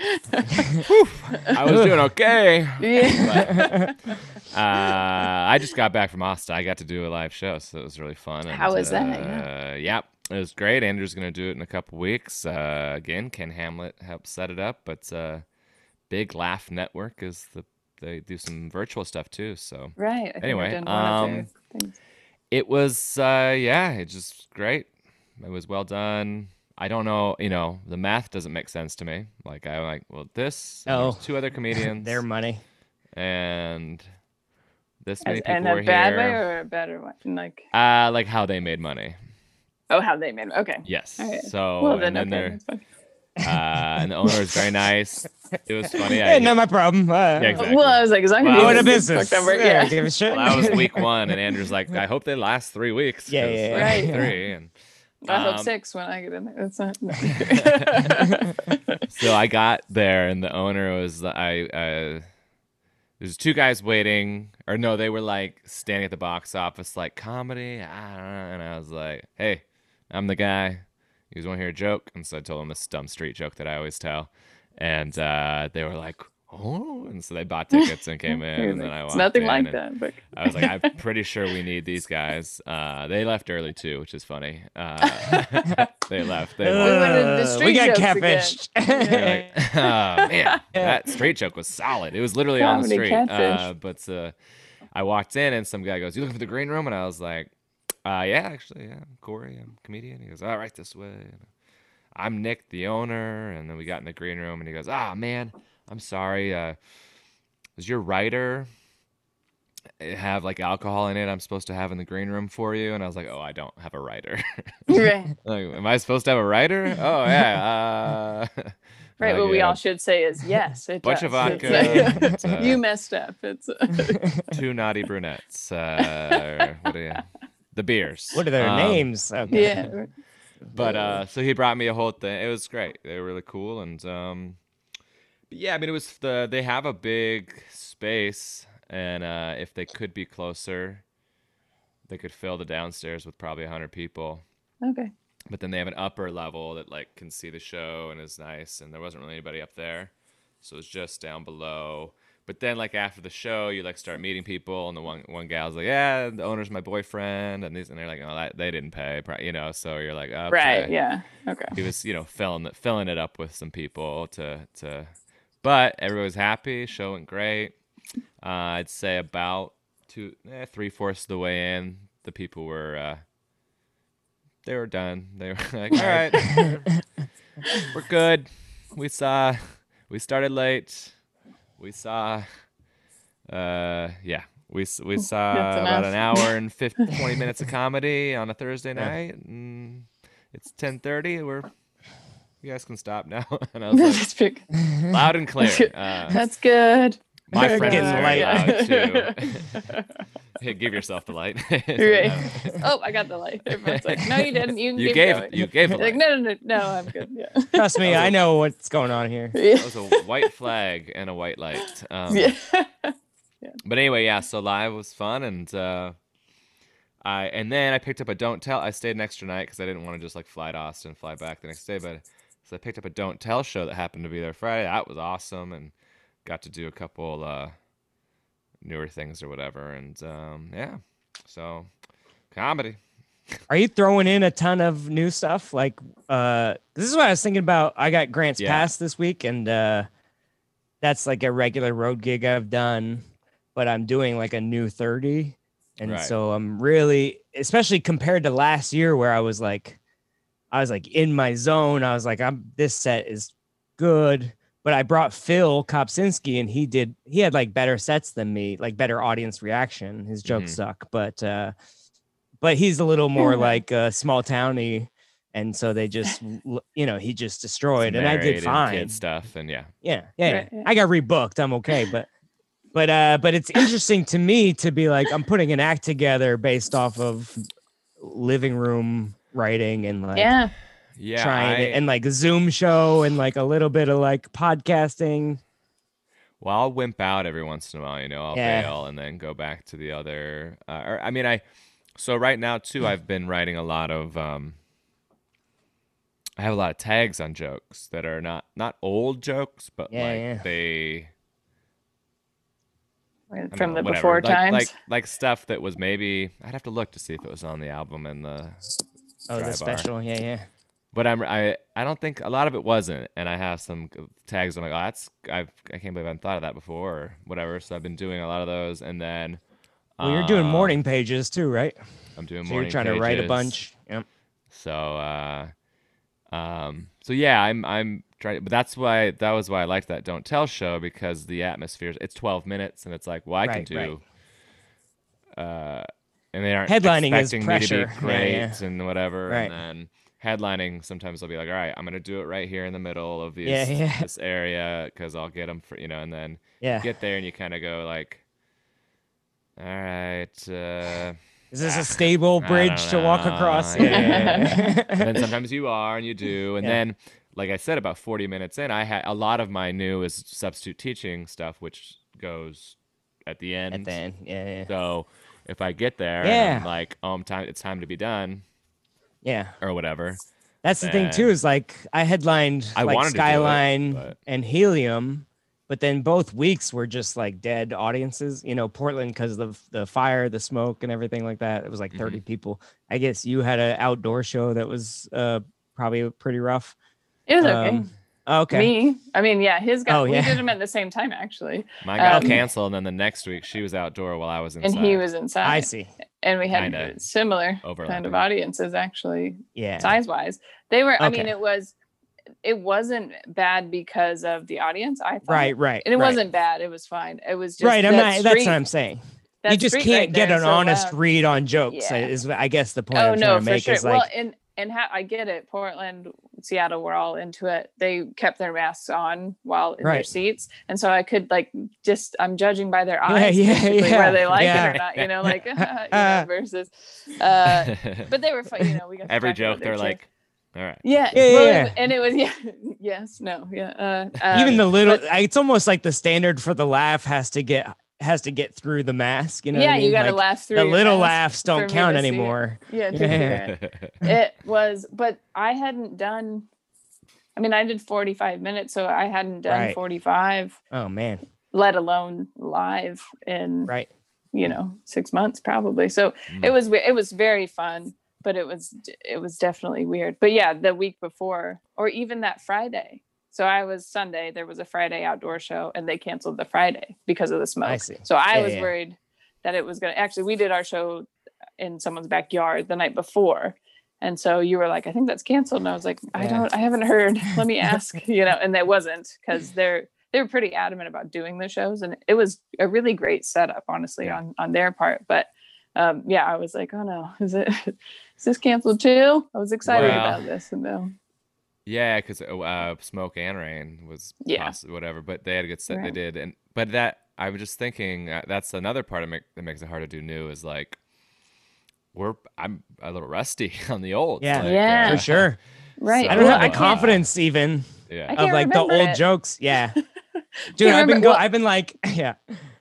I was doing okay. Yeah. Uh, I just got back from Austin. I got to do a live show, so it was really fun. And, How was that? Uh, yeah, it was great. Andrew's gonna do it in a couple weeks. Uh, again, Ken Hamlet helped set it up, but uh, Big Laugh Network is the they do some virtual stuff too. So Right. I think Anyway, I've done one of their um, things. it was uh, yeah, it just great. It was well done. I don't know, you know, the math doesn't make sense to me. Like I'm like, well, this and Oh. there's two other comedians, Their money. and this many As, people in were a bad here. way or a better one? Like, Uh, like how they made money. oh, how they made it. Okay. Yes. All right. So Well, and then, then okay. That's fine. they're uh, and the owner is very nice. It was funny. Hey, I, not my problem. Uh, Yeah, exactly. Well, I was like, as long as Well, you I Own a was- get business. fucked over, Yeah, yeah. give a shit. well, that was week one, and Andrew's like, I hope they last three weeks. Yeah, 'cause, yeah, like, Right. Three. And I hope um, six when I get in there. That's not. No. so I got there, and the owner was I. Uh, there's two guys waiting, or no, they were like standing at the box office, like comedy. I don't know, and I was like, "Hey, I'm the guy. You guys want to hear a joke?" And so I told them this dumb street joke that I always tell, and uh, they were like, "Oh!" And so they bought tickets and came in, You're and then like, I it's walked nothing in, like and that. But I was like, I'm pretty sure we need these guys. Uh, they left early too, which is funny. Uh, they left. They We left. went to the Uh, street we got jokes again. catfished. They're like, oh man, that straight joke was solid. It was literally on the Comedy street. catfish. Uh, but uh, I walked in and some guy goes, "You looking for the green room?" And I was like, uh, "Yeah, actually, yeah, I'm Corey, I'm a comedian." He goes, "All right, this way." And I'm Nick, the owner. And then we got in the green room, and he goes, "Ah, man, I'm sorry. Uh, does your writer have like alcohol in it I'm supposed to have in the green room for you?" And I was like, "Oh, I don't have a writer." right. Like, am I supposed to have a writer? Oh yeah. Uh, Right. like, What we yeah, all should say is yes. It bunch does. of vodka. It's like- it's, uh, you messed up. It's two naughty brunettes. Uh, what are you? The beers. What are their Um, names? Okay. yeah. But uh, so he brought me a whole thing. It was great. They were really cool, and um, but yeah, I mean, it was the they have a big space, and uh, if they could be closer, they could fill the downstairs with probably a hundred people. Okay. But then they have an upper level that like can see the show and is nice, and there wasn't really anybody up there, so it was just down below. But then like after the show, you like start meeting people, and the one one gal's like, "Yeah, the owner's my boyfriend," and these and they're like, "Oh, that, they didn't pay," pri-" you know. So you're like, okay. Right. Yeah. Okay. He was, you know, filling it, filling it up with some people to to, but everyone was happy. Show went great. Uh, I'd say about two, eh, three fourths of the way in, the people were. Uh, They were done. They were like, "All right, we're good. We saw, we started late. We saw, uh, yeah, we s- we saw That's about enough. an hour and fifty, twenty minutes of comedy on a Thursday night, and it's ten thirty. We're, you guys can stop now." And I was like, That's big. loud and clear. Uh, That's good. my Very friends good. are Getting very light. loud too. Hey, give yourself the light. Right. Oh, I got the light. Everyone's like, no, you didn't. You, can You keep gave going. you gave a Like, light. no, no, no, no, I'm good. Yeah. Trust me, Oh. I know what's going on here. That was a white flag and a white light. Um, yeah. But anyway, yeah. So live was fun, and uh, I and then I picked up a Don't Tell. I stayed an extra night because I didn't want to just like fly to Austin, and fly back the next day. But so I picked up a Don't Tell show that happened to be there Friday. That was awesome, and got to do a couple uh, newer things or whatever. And um, yeah, so comedy. Are you throwing in a ton of new stuff? Like, uh, this is what I was thinking about. I got Grant's Yeah. Pass this week, and uh, that's like a regular road gig I've done, but I'm doing like a new thirty. And Right. so I'm really, especially compared to last year where I was like, I was like in my zone. I was like, I'm this set is good. But I brought Phil Kopsinski and he did, he had like better sets than me, like better audience reaction. His jokes Mhm. suck, but, uh, but he's a little more like uh, small towny. And so they just, you know, he just destroyed Some and I did narrated fine. kid stuff, and yeah. Yeah. Yeah. Right, yeah. I got rebooked. I'm okay. But, but, uh, but it's interesting to me to be like, I'm putting an act together based off of living room writing and like, Yeah. Yeah, trying I, it and like a Zoom show and like a little bit of like podcasting. well, I'll wimp out every once in a while, you know, I'll Yeah. bail and then go back to the other. Uh, or I mean, I so right now too, I've been writing a lot of. Um, I have a lot of tags on jokes that are not not old jokes, but Yeah, like yeah. they I From don't the know, whatever. before like, times. like like stuff that was maybe I'd have to look to see if it was on the album and the. Oh, Dry the bar. special. Yeah, yeah. But I'm I I don't think a lot of it wasn't, and I have some tags. I'm like, oh, that's I've I can't believe I haven't thought of that before, or whatever. So I've been doing a lot of those, and then Well, you're doing um, morning pages too, right? I'm doing So morning you're trying to pages. write a bunch. Yep. So uh, um, so yeah, I'm I'm trying, but that's why that was why I liked that Don't Tell show, because the atmosphere. It's twelve minutes, and it's like, well, I Right, can do. right. Uh, and they aren't Headlining is expecting me pressure. to Yeah, be great yeah. and whatever, Right. and then. Headlining, sometimes I'll be like, all right, I'm gonna do it right here in the middle of these Yeah, yeah. this area because I'll get them for you know, and then Yeah. you get there and you kind of go like, all right, uh, Is this ah, a stable I bridge don't to walk know, across? yeah. Yeah. And then sometimes you are and you do, and Yeah. then like I said, about forty minutes in, I had a lot of my new is substitute teaching stuff, which goes at the end. At the end. Yeah, yeah. So if I get there, and Yeah. I'm like, oh, I'm time, it's time to be done, Yeah. or whatever. That's the thing too, then- is like I headlined I like wanted to do it, Skyline but- and Helium, but then both weeks were just like dead audiences. You know, Portland because of the fire, the smoke, and everything like that. It was like Mm-hmm. thirty people. I guess you had an outdoor show that was uh probably pretty rough. It was okay. Um, okay. Me, I mean, yeah, his got. Oh, We yeah. did them at the same time, actually, Mine got Um, canceled, and then the next week she was outdoor while I was inside. and he was inside. I see. and we had Kinda similar kind overlapping. of audiences, actually, Yeah. size wise. They were. I mean, Okay. it was. It wasn't bad because of the audience. I thought. Right, right. And it right. wasn't bad. It was fine. It was just right. I'm that not that's street- what I'm saying. that You just street can't right get there an is so honest loud. read on jokes. Yeah. Is I guess the point Oh I'm no, trying to for make sure. is Well, like and and ha- I get it. Portland, Seattle, we're all into it. They kept their masks on while in their Right. seats, and so I could like just I'm judging by their Yeah, eyes yeah, basically yeah, whether they like yeah. it or not. You know, like you know, versus. Uh, but they were fun. You know, we got to Every talk about joke, their they're chick. like, all right. Yeah, Yeah, well, yeah, it- and it was yeah, yes, no, yeah. Uh, even um, the little but- it's almost like the standard for the laugh has to get has to get through the mask. You know, yeah, what I mean? you got to Like, laugh through the your little mask laughs for don't me count to see it. anymore. Yeah, to Yeah. hear it. It was, but I hadn't done. I mean, I did forty-five minutes, so I hadn't done Right. forty-five, Oh man. let alone live in Right. you know six months probably. So Mm. it was we- it was very fun, but it was it was definitely weird. But yeah, the week before, or even that Friday. So I was Sunday. There was a Friday outdoor show, and they canceled the Friday because of the smoke. I see. So I Yeah, was yeah. worried that it was gonna. Actually, we did our show in someone's backyard the night before. And so you were like, I think that's canceled. And I was like, I Yeah. don't, I haven't heard. Let me ask, you know, and that wasn't because they're, they were pretty adamant about doing the shows. And it was a really great setup, honestly, Yeah. on, on their part. But um, yeah, I was like, oh no, is it, is this canceled too? I was excited Well, about this. And no. Yeah, because uh, Smoke and Rain was Yeah. poss- whatever, but they had a good set. They Right. did, and but that I was just thinking uh, that's another part of make, that makes it hard to do new is like we're I'm a little rusty on the old. Yeah. like, Yeah. For sure. Right. So- I don't Well, have the I can't- confidence even Yeah, I of can't like the remember old it. jokes. Yeah. Dude, Can't I've been remember- go well- I've been like, yeah.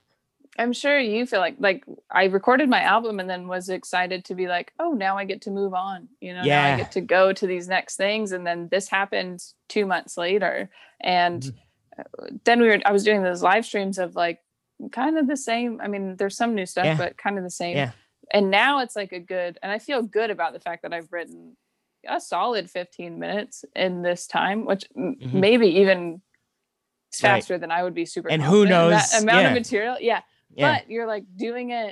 I'm sure you feel like, like I recorded my album and then was excited to be like, oh, now I get to move on. You know, now Yeah. I get to go to these next things. And then this happened two months later. And Mm-hmm. then we were, I was doing those live streams of like kind of the same. I mean, there's some new stuff, Yeah. but kind of the same. Yeah. and now it's like a good, and I feel good about the fact that I've written a solid fifteen minutes in this time, which mm-hmm. maybe even faster right. than I would be super. And who knows that amount yeah. of material. Yeah. yeah. But you're like doing it,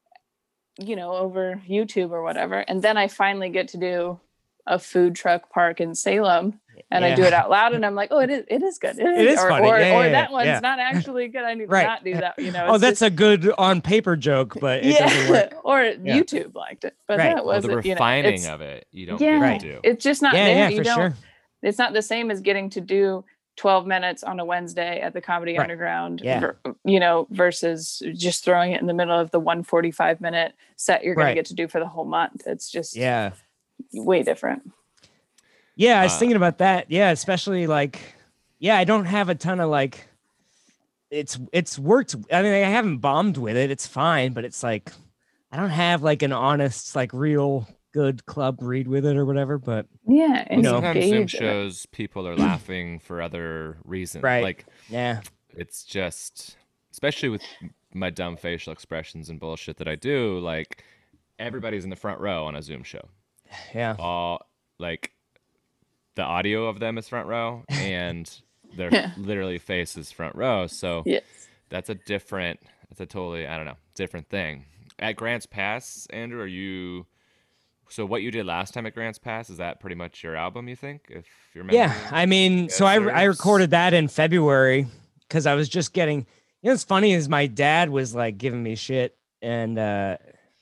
you know, over YouTube or whatever. And then I finally get to do a food truck park in Salem. And yeah. I do it out loud, and I'm like, "Oh, it is, it is good. It is, it is or, funny. or, yeah, or yeah, that one's yeah. not actually good. I need to right. not do that." You know. Oh, that's just, a good on paper joke, but it yeah. doesn't work. Or yeah. YouTube liked it, but right. that well, wasn't. the refining you know, of it, you don't yeah, get to do. It's just not yeah, there. Yeah, you for don't. Sure. It's not the same as getting to do twelve minutes on a Wednesday at the Comedy right. Underground. Yeah. Ver, you know, versus just throwing it in the middle of the one forty-five minute set you're going right. to get to do for the whole month. It's just yeah, way different. Yeah, I was uh, thinking about that. Yeah, especially like, yeah, I don't have a ton of like, it's it's worked. I mean, I haven't bombed with it. It's fine, but it's like, I don't have like an honest, like real good club read with it or whatever. But yeah, and sometimes Zoom shows people are laughing for other reasons. Right. Like, yeah, it's just, especially with my dumb facial expressions and bullshit that I do, like everybody's in the front row on a Zoom show. Yeah. All like the audio of them is front row and their yeah. literally face is front row. So yes. that's a different, that's a totally, I don't know, different thing. At Grants Pass, Andrew, are you, so what you did last time at Grants Pass, is that pretty much your album, you think? If you're Yeah, I mean, so I, I recorded that in February because I was just getting, you know, what's funny is my dad was like giving me shit, and uh,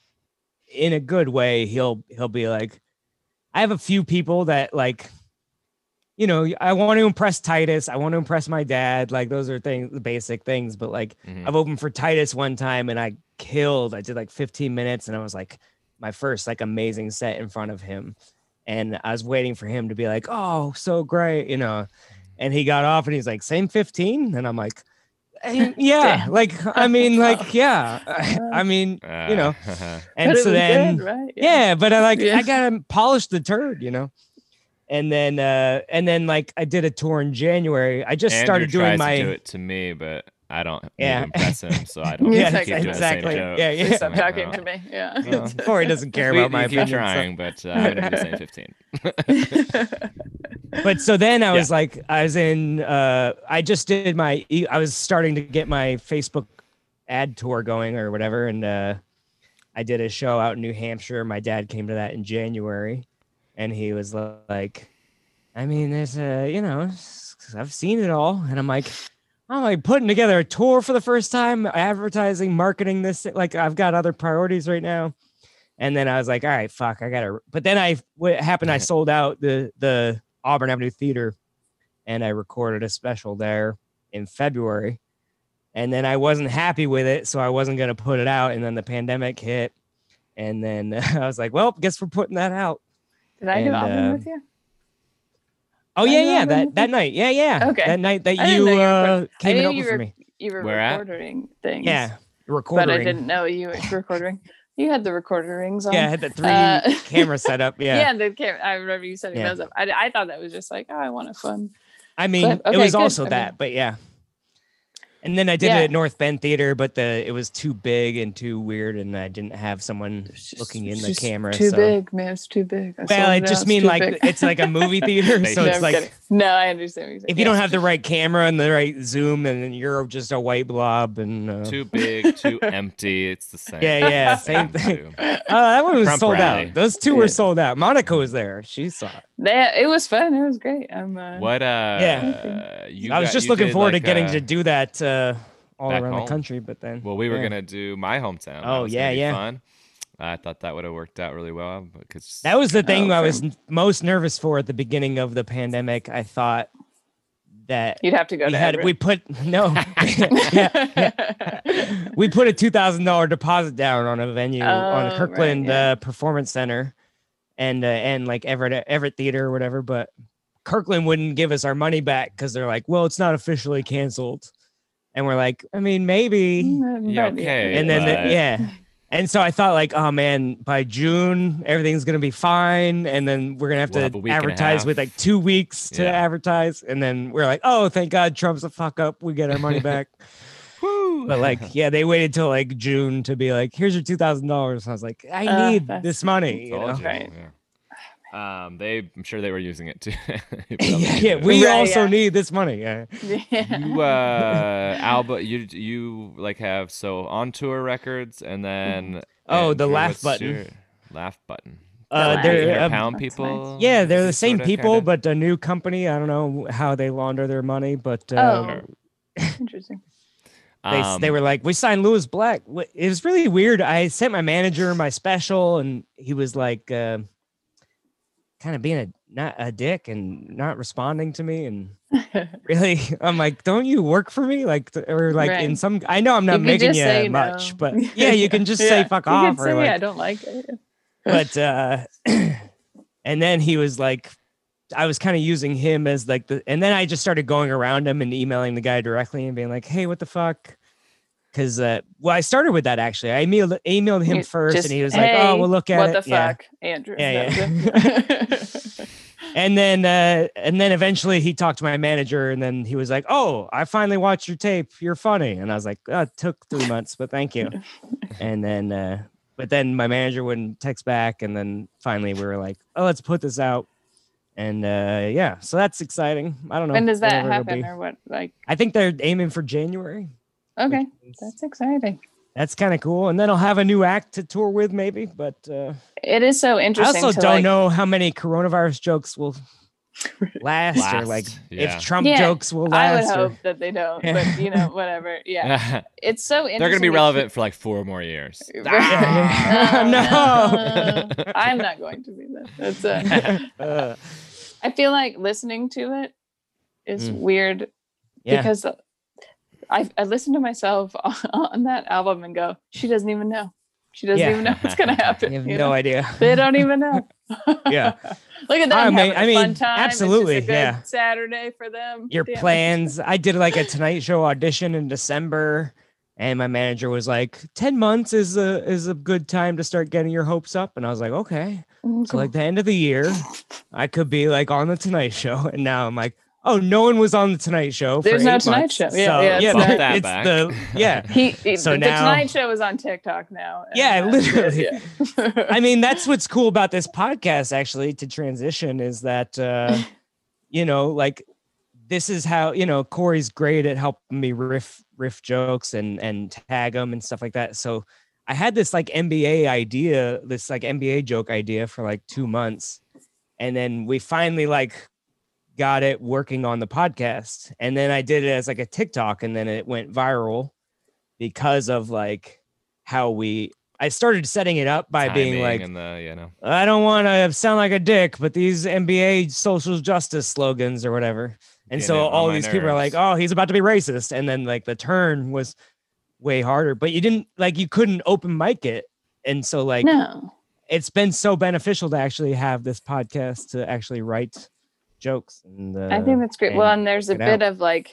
in a good way, he'll, he'll be like, I have a few people that like, you know, I want to impress Titus. I want to impress my dad. Like those are things, the basic things, but like mm-hmm. I've opened for Titus one time and I killed, I did like fifteen minutes and I was like my first like amazing set in front of him. And I was waiting for him to be like, oh, so great, you know, and he got off and he's like, same fifteen. And I'm like, hey, yeah, like, I mean, like, yeah, I mean, you know, and so then, good, right? yeah. yeah, but I like, yeah. I gotta polish the turd, you know? And then, uh, and then like I did a tour in January. I just Andrew started doing tries my, to do it to me, but I don't yeah. need to impress him, so I don't yeah, keep doing exactly. the same joke. Yeah, yeah. Stop talking to me. Yeah. Well, Corey doesn't care we, about my keep opinion. trying, So. but uh, I'm gonna do the same fifteen. But so then I was yeah. like, I was in, uh, I just did my, I was starting to get my Facebook ad tour going or whatever. And uh, I did a show out in New Hampshire. My dad came to that in January and he was like, I mean, there's a, you know, I've seen it all. And I'm like, I'm like putting together a tour for the first time, advertising, marketing this. Like I've got other priorities right now. And then I was like, all right, fuck, I gotta, but then I, what happened, I sold out the, the Auburn Avenue Theater and I recorded a special there in February. And then I wasn't happy with it. So I wasn't going to put it out. And then the pandemic hit. And then I was like, well, guess we're putting that out. Did I and, do Auburn uh, with you? Oh yeah, yeah, that, that night. Yeah, yeah. Okay. That night that I you, you were, uh, came I and knew opened you for were, me. You were Where at? recording things. Yeah, recording. But I didn't know you were recording. You had the recorder rings on. Yeah, I had the three Uh, camera set up. Yeah. Yeah, the camera. I remember you setting Yeah. those up. I, I thought that was just like, oh, I want a fun. I mean, But, it okay, was good. also I that, mean- but yeah. And then I did Yeah. it at North Bend Theater, but the it was too big and too weird, and I didn't have someone It's just- looking in it's the just camera. Too so. big, man. It's too big. I Well, sold I it out. just It's mean too like big. it's like a movie theater, so No, it's I'm like kidding. No, I understand what you're saying. if you don't Yeah. have the right camera and the right zoom, and then you're just a white blob, and uh, Too big, too empty. It's the same. Yeah, yeah, same thing. uh, that one was Trump sold rally. out. Those two Yeah. were sold out. Monica was there; she saw it. They, it was fun. It was great. I'm. Uh, What? Uh, Yeah. You I was got- just you looking did forward like to getting a- to do that uh, all back around home. the country, but then Well, we were yeah. gonna do my hometown. That Oh, was yeah, gonna be yeah. Fun. I thought that would have worked out really well because That was the thing Oh, I was fair. most nervous for at the beginning of the pandemic. I thought that You'd have to go we to. had Everett. we put no yeah, yeah. we put a two thousand dollar deposit down on a venue on Oh, Kirkland right, yeah. uh, Performance Center, and uh, and like Everett Everett Theater or whatever. But Kirkland wouldn't give us our money back because they're like, well, it's not officially canceled, and we're like, I mean, maybe. Mm, Yeah, but okay. And then, the- but- yeah. And so I thought like, oh man, by June, everything's going to be fine. And then we're going to have We'll have a to week and a advertise half. with like two weeks to Yeah. advertise. And then we're like, oh, thank God Trump's a fuck up. We get our money back. Woo! But like, yeah, they waited till like June to be like, here's your two thousand dollars. I was like, I Uh, need that's- this money. You Told know? you, Right. yeah. Um, they, I'm sure they were using it too. They probably yeah, used yeah, it. we Right, also yeah. need this money. Yeah. Yeah. You uh Alba, you you like have so on tour records, and then Oh, the Andrew, laugh what's button. your laugh button? Uh, laugh, eight they're hundred uh, pound That's people. yeah, they're the maybe, same sorta, people, kinda? but a new company. I don't know how they launder their money, but uh, Oh, interesting. they Um, they were like, we signed Lewis Black. Wh- It was really weird. I sent my manager my special, and he was like, uh, kind of being a not a dick and not responding to me. And really, I'm like, don't you work for me? Like, th- or like in Right. some, I know I'm not You could making just you say much, no. but yeah, you can just say Yeah. fuck You off could or say, like, I don't like it. but uh and then he was like, I was kind of using him as like the, and then I just started going around him and emailing the guy directly and being like, hey, what the fuck? Because uh well, I started with that actually. I emailed emailed him You first, just, and he was hey, like, oh, we'll look at what it. the Yeah. fuck, Andrew? Yeah, That yeah. was it. And then uh and then eventually he talked to my manager, and then he was like, oh, I finally watched your tape, you're funny. And I was like, oh, it took three months, but thank you. And then uh but then my manager wouldn't text back, and then finally we were like, oh, let's put this out. And uh yeah, so that's exciting. I don't know When does that whenever it'll happen, be. or what? Like, I think they're aiming for January. okay, which is- that's exciting. that's kind of cool. And then I'll have a new act to tour with, maybe. But uh It is so I interesting. also to don't like, know how many coronavirus jokes will last, or like Last, yeah. if Trump Yeah, jokes will I would last. or- hope that they don't, but you know, whatever. Yeah, it's so interesting. They're gonna be to relevant for like four more years. keep- Ah! Oh, No. I'm not going to be that. That's uh, Uh, I feel like listening to it is Mm. weird yeah. because I I listen to myself on that album and go, she doesn't even know. She doesn't Yeah. even know what's gonna happen. You have you no know? idea. They don't even know. Yeah. Look at them I mean- having a I mean, fun time. absolutely, It's just a good yeah. Saturday for them. Your Damn it. plans. I did like a Tonight Show audition in December, and my manager was like, ten months is a is a good time to start getting your hopes up. And I was like, okay. Mm, So like the end of the year, I could be like on the Tonight Show. And now I'm like, oh, no one was on the Tonight Show. There's for no eight Tonight months. Show. Yeah, So, yeah, yeah, it's Bump not- that it's back. the yeah. He, he So the now- Tonight Show is on TikTok now. and Yeah, that's it, literally. yeah. I mean, that's what's cool about this podcast, actually, to transition is that, uh, you know, like this is how, you know, Corey's great at helping me riff, riff jokes and, and tag them and stuff like that. So I had this like N B A idea, this like N B A joke idea for like two months. And then we finally like got it working on the podcast. And then I did it as like a TikTok, and then it went viral because of like how we, I started setting it up by being Timing like, and the, you know. I don't want to sound like a dick, but these N B A social justice slogans or whatever. And Getting so it on all my these people are like, nerves. oh, he's about to be racist. And then like the turn was way harder, but you didn't like, you couldn't open mic it. And so like, No. it's been so beneficial to actually have this podcast to actually write jokes. And uh, I think that's great. Well, and and there's a work it bit out. of like,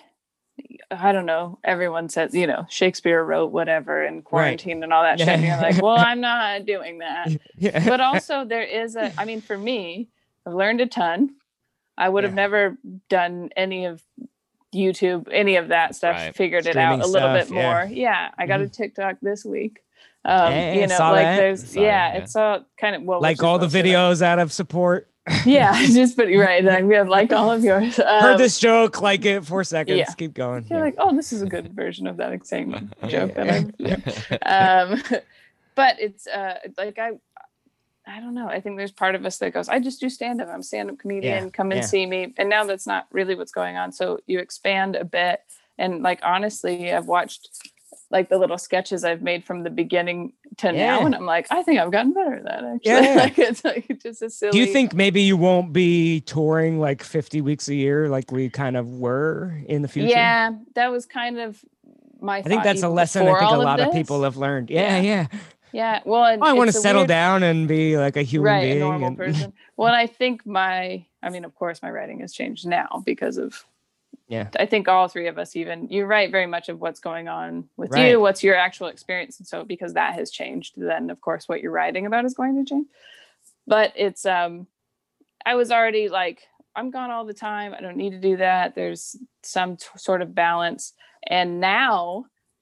I don't know. Everyone says, you know, Shakespeare wrote whatever in quarantine and all that shit. And you're like, well, I'm not doing that. yeah. But also, there is a, I mean, for me, I've learned a ton. I would have Yeah. never done any of YouTube, any of that stuff, Right. figured it out Streaming a little stuff, bit yeah. more. Yeah. I got a TikTok this week. Um, Hey, you know, saw like that. there's, Saw yeah, that, yeah. it's all kind of, well, like which is all the most of it. videos out of support. Yeah. Just, but right. Like we have liked all of yours. Um, Heard this joke, like it four seconds, yeah. keep going. You're Yeah. like, oh, this is a good version of that same joke Yeah. that I've um but it's uh like I I don't know. I think there's part of us that goes, I just do stand up. I'm a stand up comedian. Yeah, Come and yeah. see me. And now that's not really what's going on. So you expand a bit. And like honestly, I've watched like the little sketches I've made from the beginning to now, Yeah. and I'm like, I think I've gotten better at that actually. Yeah. Like it's like just a silly. Do you think maybe you won't be touring like fifty weeks a year like we kind of were in the future? Yeah, that was kind of my. I think that's a lesson I think a lot of, people have learned. Yeah, Yeah. yeah. Yeah, well, and Oh, I want it's to a settle weird- down and be like a human right, being. a normal and- person. Well, and I think my, I mean, of course, my writing has changed now because of, Yeah. I think all three of us, even you write very much of what's going on with Right. you, what's your actual experience, and so because that has changed, then of course what you're writing about is going to change. But it's, um, I was already like, I'm gone all the time. I don't need to do that. There's some t- sort of balance, and now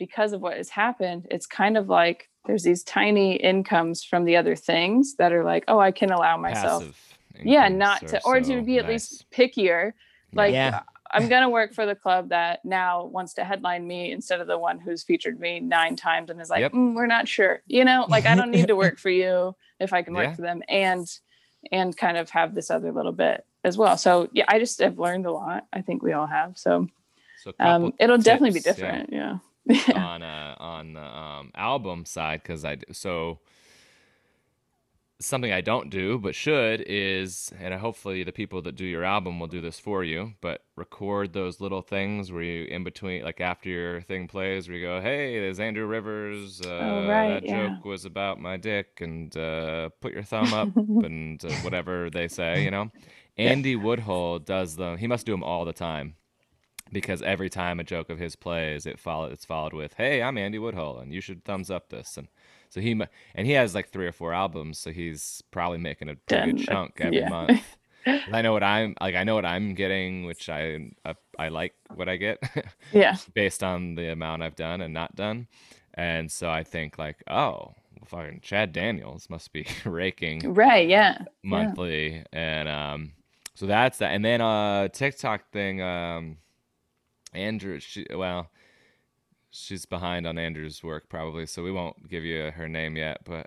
because of what has happened, it's kind of like there's these tiny incomes from the other things that are like, oh, I can allow myself, Passive yeah, incomes not are to, or to so be at nice. least pickier. Like, Yeah. I'm going to work for the club that now wants to headline me instead of the one who's featured me nine times and is like, Yep. mm, we're not sure. You know, like, I don't need to work for you if I can work Yeah. for them and, and kind of have this other little bit as well. So yeah, I just have learned a lot. I think we all have. So, So a couple um, it'll definitely be tips, different. Yeah. yeah, on uh, on the um, album side, because I do, so something I don't do but should is, and hopefully the people that do your album will do this for you, but record those little things where you in between, like after your thing plays, where you go, hey, there's Andrew Rivers, uh, Oh, right, that yeah. joke was about my dick, and uh, put your thumb up and uh, whatever they say, you know. Andy Woodhull does them. He must do them all the time, because every time a joke of his plays, it follow, it's followed with, hey, I'm Andy Woodhull, and you should thumbs up this. And so he, mu- and he has like three or four albums, so he's probably making a pretty Done. good chunk every Yeah. month. 'Cause I know what I'm, like, I know what I'm getting, which I, I, I like what I get Yeah. based on the amount I've done and not done. And so I think like, oh, well, fucking Chad Daniels must be raking Right. Yeah. Yeah. monthly. And um, so that's that. And then uh, TikTok thing, um, Andrew, she, well, she's behind on Andrew's work probably, so we won't give you her name yet, but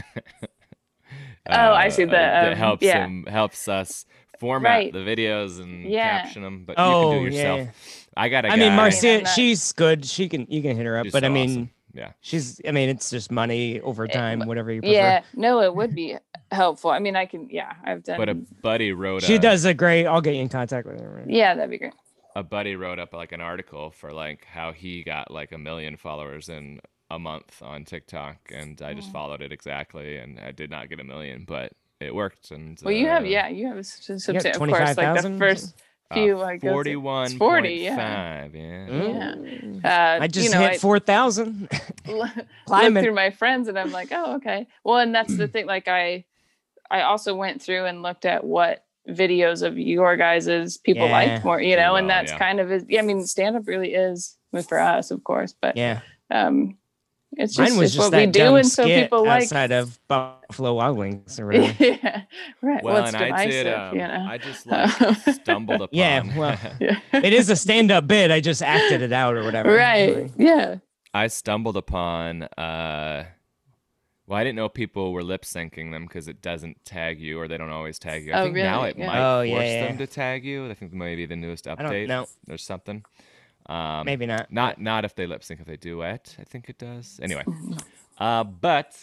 Oh, I see. The, that um, helps yeah. him, helps us format Right. the videos and Yeah. caption them, but Oh, you can do it yourself. yeah. I got a I mean, guy- Marcia, I'm not- she's good. She can, you can hit her up, she's but so I mean, awesome. Yeah. she's, I mean, it's just money, overtime, whatever you prefer. Yeah. No, it would be helpful. I mean, I can, yeah, I've done. But a buddy wrote She a, does a great, I'll get you in contact with her. Yeah, that'd be great. a buddy wrote up like an article for like how he got like a million followers in a month on TikTok, and I just followed it exactly, and I did not get a million, but it worked. And Well, you have, uh, yeah, you have a substantial, of course, like twenty-five thousand? the first few, like uh, forty-one it's forty, point yeah. five, yeah. Mm. Yeah. Uh, I just you know, hit I- four thousand. look Climate. through my friends and I'm like, oh, okay. Well, and that's the thing. Like I, I also went through and looked at what videos of your guys's people Yeah. liked more, you know, Well, and that's yeah. kind of is. Yeah, I mean, stand up really is I mean, for us, of course, but Yeah. um, it's just, Mine was it's just what that we do, dumb and so skit people like. outside of Buffalo Wild Wings or whatever. Yeah, right. Well, Well, it's and I divisive, did. Um, you know. I just like stumbled upon. Yeah, well, Yeah. It is a stand-up bit. I just acted it out or whatever. Right. Like, Yeah. I stumbled upon. Uh, well, I didn't know people were lip syncing them because it doesn't tag you, or they don't always tag you. I Oh, think now really? it Yeah. might Oh, force yeah, yeah. them to tag you. I think maybe the newest don't update know. or something. Um, Maybe not. Not not if they lip sync. If they duet, I think it does. Anyway, uh, but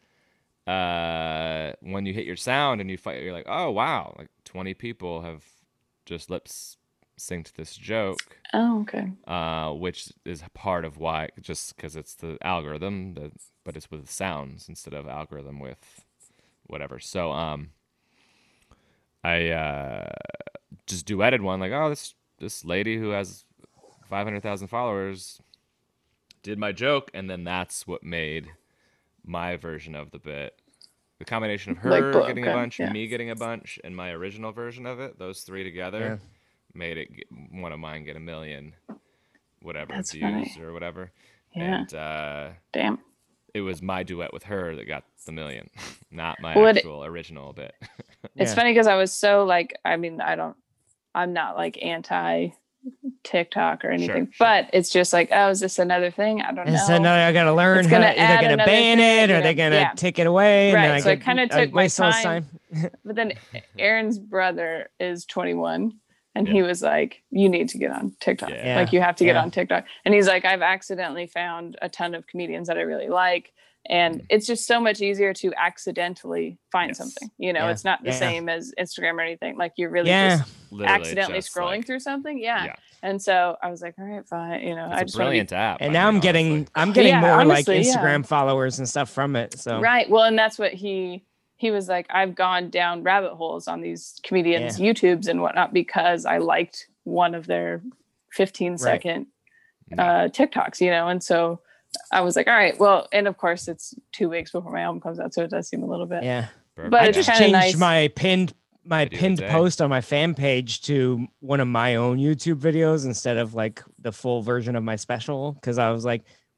uh, when you hit your sound and you fight, you're like, oh wow, like twenty people have just lip synced this joke, Oh, okay. uh, which is part of why, just because it's the algorithm, that, but it's with sounds instead of algorithm with whatever. So um, I uh, just duetted one like, oh, this this lady who has five hundred thousand followers did my joke, and then that's what made my version of the bit. The combination of her Like, book, getting a okay, bunch, yeah. me getting a bunch, and my original version of it, those three together, made it get, one of mine get a million, whatever That's views funny. or whatever. Yeah. And uh, Damn. it was my duet with her that got the million, not my Well, it- actual original bit. It's Yeah. funny because I was so like, I mean, I don't, I'm not like anti TikTok or anything, sure. but it's just like, oh, is this another thing? I don't It's know. another, I gotta learn It's how gonna to, they're add gonna another ban thing, it you or know, they're gonna yeah. take it away. And Right, then I so I get- kinda I took my waste all this time. But then Aaron's brother is twenty-one and Yeah. he was like, you need to get on TikTok. Yeah. Like you have to get Yeah. on TikTok. And he's like, I've accidentally found a ton of comedians that I really like. And Mm. it's just so much easier to accidentally find Yes. something. You know, Yeah. it's not the Yeah. same as Instagram or anything. Like you're really Yeah. just Literally accidentally just scrolling like- through something. Yeah. Yeah. And so I was like, all right, fine. You know, It's I a just want to be brilliant app. And I now mean, I'm getting, honestly. I'm getting Yeah, more honestly, like yeah. Instagram followers and stuff from it. So Right. Well, and that's what he he was like, I've gone down rabbit holes on these comedians' YouTubes and whatnot because I liked one of their fifteen second uh, TikToks, you know, and so I was like, all right, well, and of course it's two weeks before my album comes out, so it does seem a little bit. yeah. But I it's just kinda changed nice. my pinned my Video pinned day. post on my fan page to one of my own YouTube videos instead of like the full version of my special because I was like,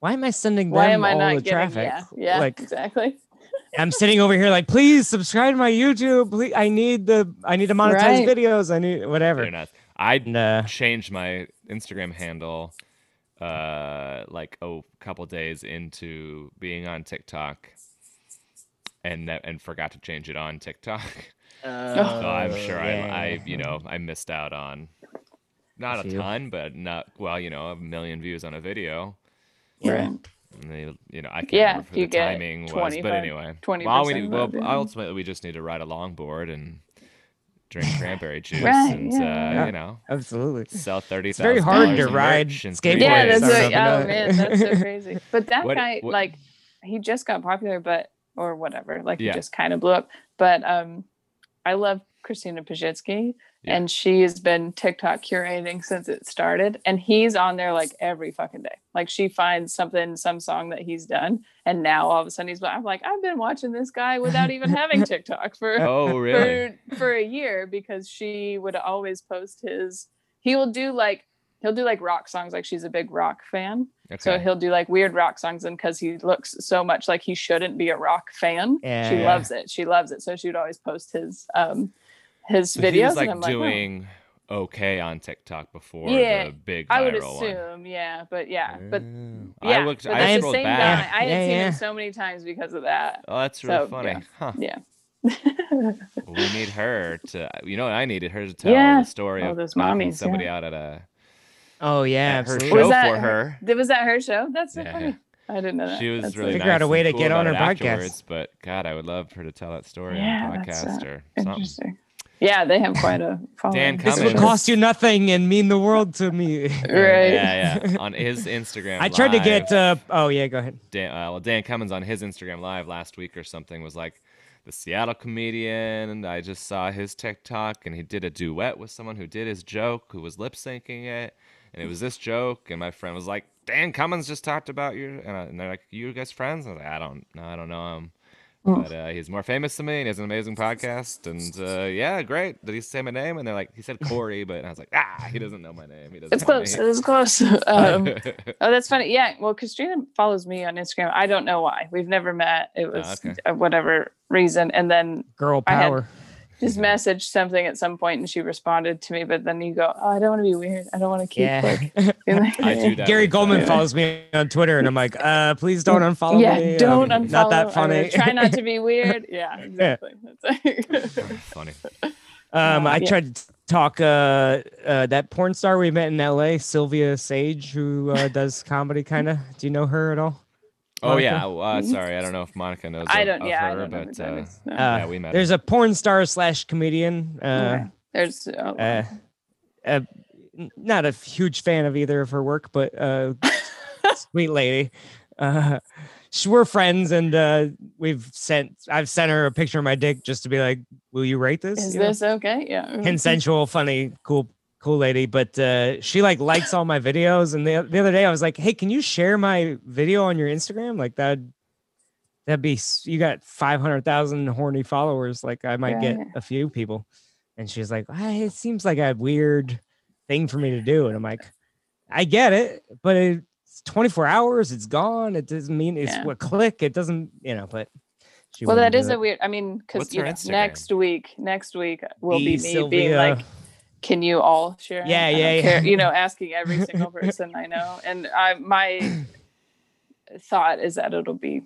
why am I sending them Why am I all not the getting? traffic? Yeah, yeah, Like exactly. I'm sitting over here like, please subscribe to my YouTube. Please, I need the I need to monetize Right. videos. I need whatever. They're not. I And, uh, changed my Instagram handle uh like a couple days into being on TikTok, and that and forgot to change it on TikTok. uh, So I'm sure I, yeah, I, you know, I missed out on not a, few. ton, but not well, you know, a million views on a video. yeah. Right. And they, you know, I can't Yeah, remember who you the get timing was, but twenty-five anyway. twenty Well, we percent well, of it, yeah. ultimately we just need to ride a longboard and drink cranberry juice Right, and yeah, uh, yeah. you know, Absolutely. sell thirty It's very thousand hard dollars to in ride merch in three skateboards. Yeah, days. that's I what, don't know oh if you know. man, that's so crazy. But that What- guy, what- like, he just got popular, but or whatever, like Yeah. he just kind of blew up. But um, I love Christina Pajitsky, Yeah. and she has been TikTok curating since it started, and he's on there like every fucking day. Like she finds something, some song that he's done, and now all of a sudden he's. I'm like, I've been watching this guy without even having TikTok for Oh, really? for for a year, because she would always post his. He will do like he'll do like rock songs, like she's a big rock fan. So Okay. he'll do like weird rock songs, and because he looks so much like he shouldn't be a rock fan, Yeah, she yeah. loves it. She loves it. So she would always post his um his So videos. he was and like I'm like, oh. doing okay on TikTok before Yeah, the big viral I would one. assume, yeah, but yeah, but Oh. yeah, I looked. but I that's the scrolled same back. guy. I had Yeah, seen yeah. him so many times because of that. Oh, that's really So, funny. yeah. Huh. Yeah. We need her to. You know, I needed her to tell Yeah. the story All of those knocking mommies, somebody yeah. out at a Oh yeah, at her absolutely. show Was that for her. Was that her show? That's so Yeah. funny. I didn't know that. She was That's really like- Figure out nice a way and to cool get on about her it podcast. afterwards, but God, I would love her to tell that story Yeah, on a that's podcast uh, or something. interesting. Yeah, they have quite a following. Dan This Cummins. would cost you nothing and mean the world to me. Right. Yeah, yeah. On his Instagram, I tried to Live, get. Uh, oh yeah, go ahead. Dan, uh, well, Dan Cummins on his Instagram Live last week or something was like the Seattle comedian, and I just saw his TikTok, and he did a duet with someone who did his joke, who was lip syncing it, and it was this joke, and my friend was like, Dan Cummins just talked about you, and, I, and they're like, you guys friends? I was like, I don't, no, I don't know him. But uh, he's more famous than me, and he has an amazing podcast. And uh, yeah, great. Did he say my name? And they're like, he said Corey, but I was like, ah, he doesn't know my name. He doesn't It's know close. me. It's close. Um, oh, that's funny. Yeah. Well, Christina follows me on Instagram. I don't know why. We've never met. It was Oh, okay. uh, whatever reason. And then Girl I had- power. just messaged something at some point, and she responded to me. But then you go, oh, I don't want to be weird. I don't want to keep Yeah. like. being like I do that. Gary with, Goldman uh, follows me on Twitter, and I'm like, uh, please don't unfollow yeah, me. don't Um, unfollow. Not that I'm funny. gonna try not to be weird. Yeah, exactly. That's Funny. Um, I Yeah. tried to talk uh, uh that porn star we met in L A, Sylvia Sage, who uh, does comedy kind of. Do you know her at all? Oh Monica? yeah. Uh, sorry, I don't know if Monica knows. I of- don't. of Yeah, I her, don't know who but that uh, is. No. Uh, yeah, we met. There's her. a porn star slash comedian. Uh, Okay. There's. Oh, uh, uh, n- not a huge fan of either of her work, but uh, sweet lady. Uh, sh- we're friends, and uh, we've sent. I've sent her a picture of my dick just to be like, "Will you rate this?" is You know? this okay? Yeah. Consensual, funny, cool, cool lady. But uh, she like likes all my videos. And the the other day, I was like, "Hey, can you share my video on your Instagram? Like that." That'd be s- you got five hundred thousand horny followers. Like I might get Right. a few people. And she's like, ah, it seems like a weird thing for me to do. And I'm like, I get it, but it's twenty-four hours. It's gone. It doesn't mean it's Yeah. a click. It doesn't, you know, but she Well, wouldn't that do is it. a weird. I mean, because What's you her know, Instagram? next week, next week will The be me Sylvia- being like, "Can you all share?" Yeah, I don't yeah, yeah. care. You know, asking every single person I know, and I my thought is that it'll be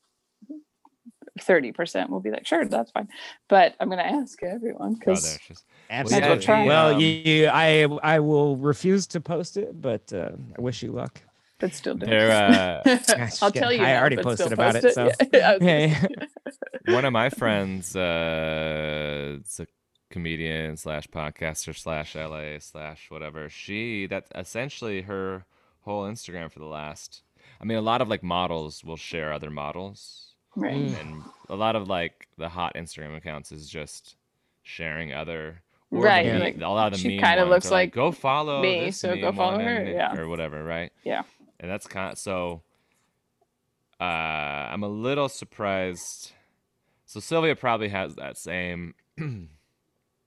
thirty percent will be like, "Sure, that's fine," but I'm gonna ask everyone Oh, because there she's. Absolutely. Well, yeah, Well, the, um, you, I, I will refuse to post it, but uh, I wish you luck. but still do. They're, uh, I'll kidding. tell you. I now, already but posted still about post it, so- Yeah, I was gonna Yeah, say. one of my friends, uh, it's a comedian slash podcaster slash L A slash whatever. She that's essentially her whole Instagram for the last. I mean, a lot of like models will share other models, Right. Mm. and a lot of like the hot Instagram accounts is just sharing other. Or Right, The, like, a lot of the she meme kinda ones looks are like go follow me, this so go meme follow one her, and- yeah. or whatever, right? Yeah. And that's kind of so. Uh, I'm a little surprised. So Sylvia probably has that same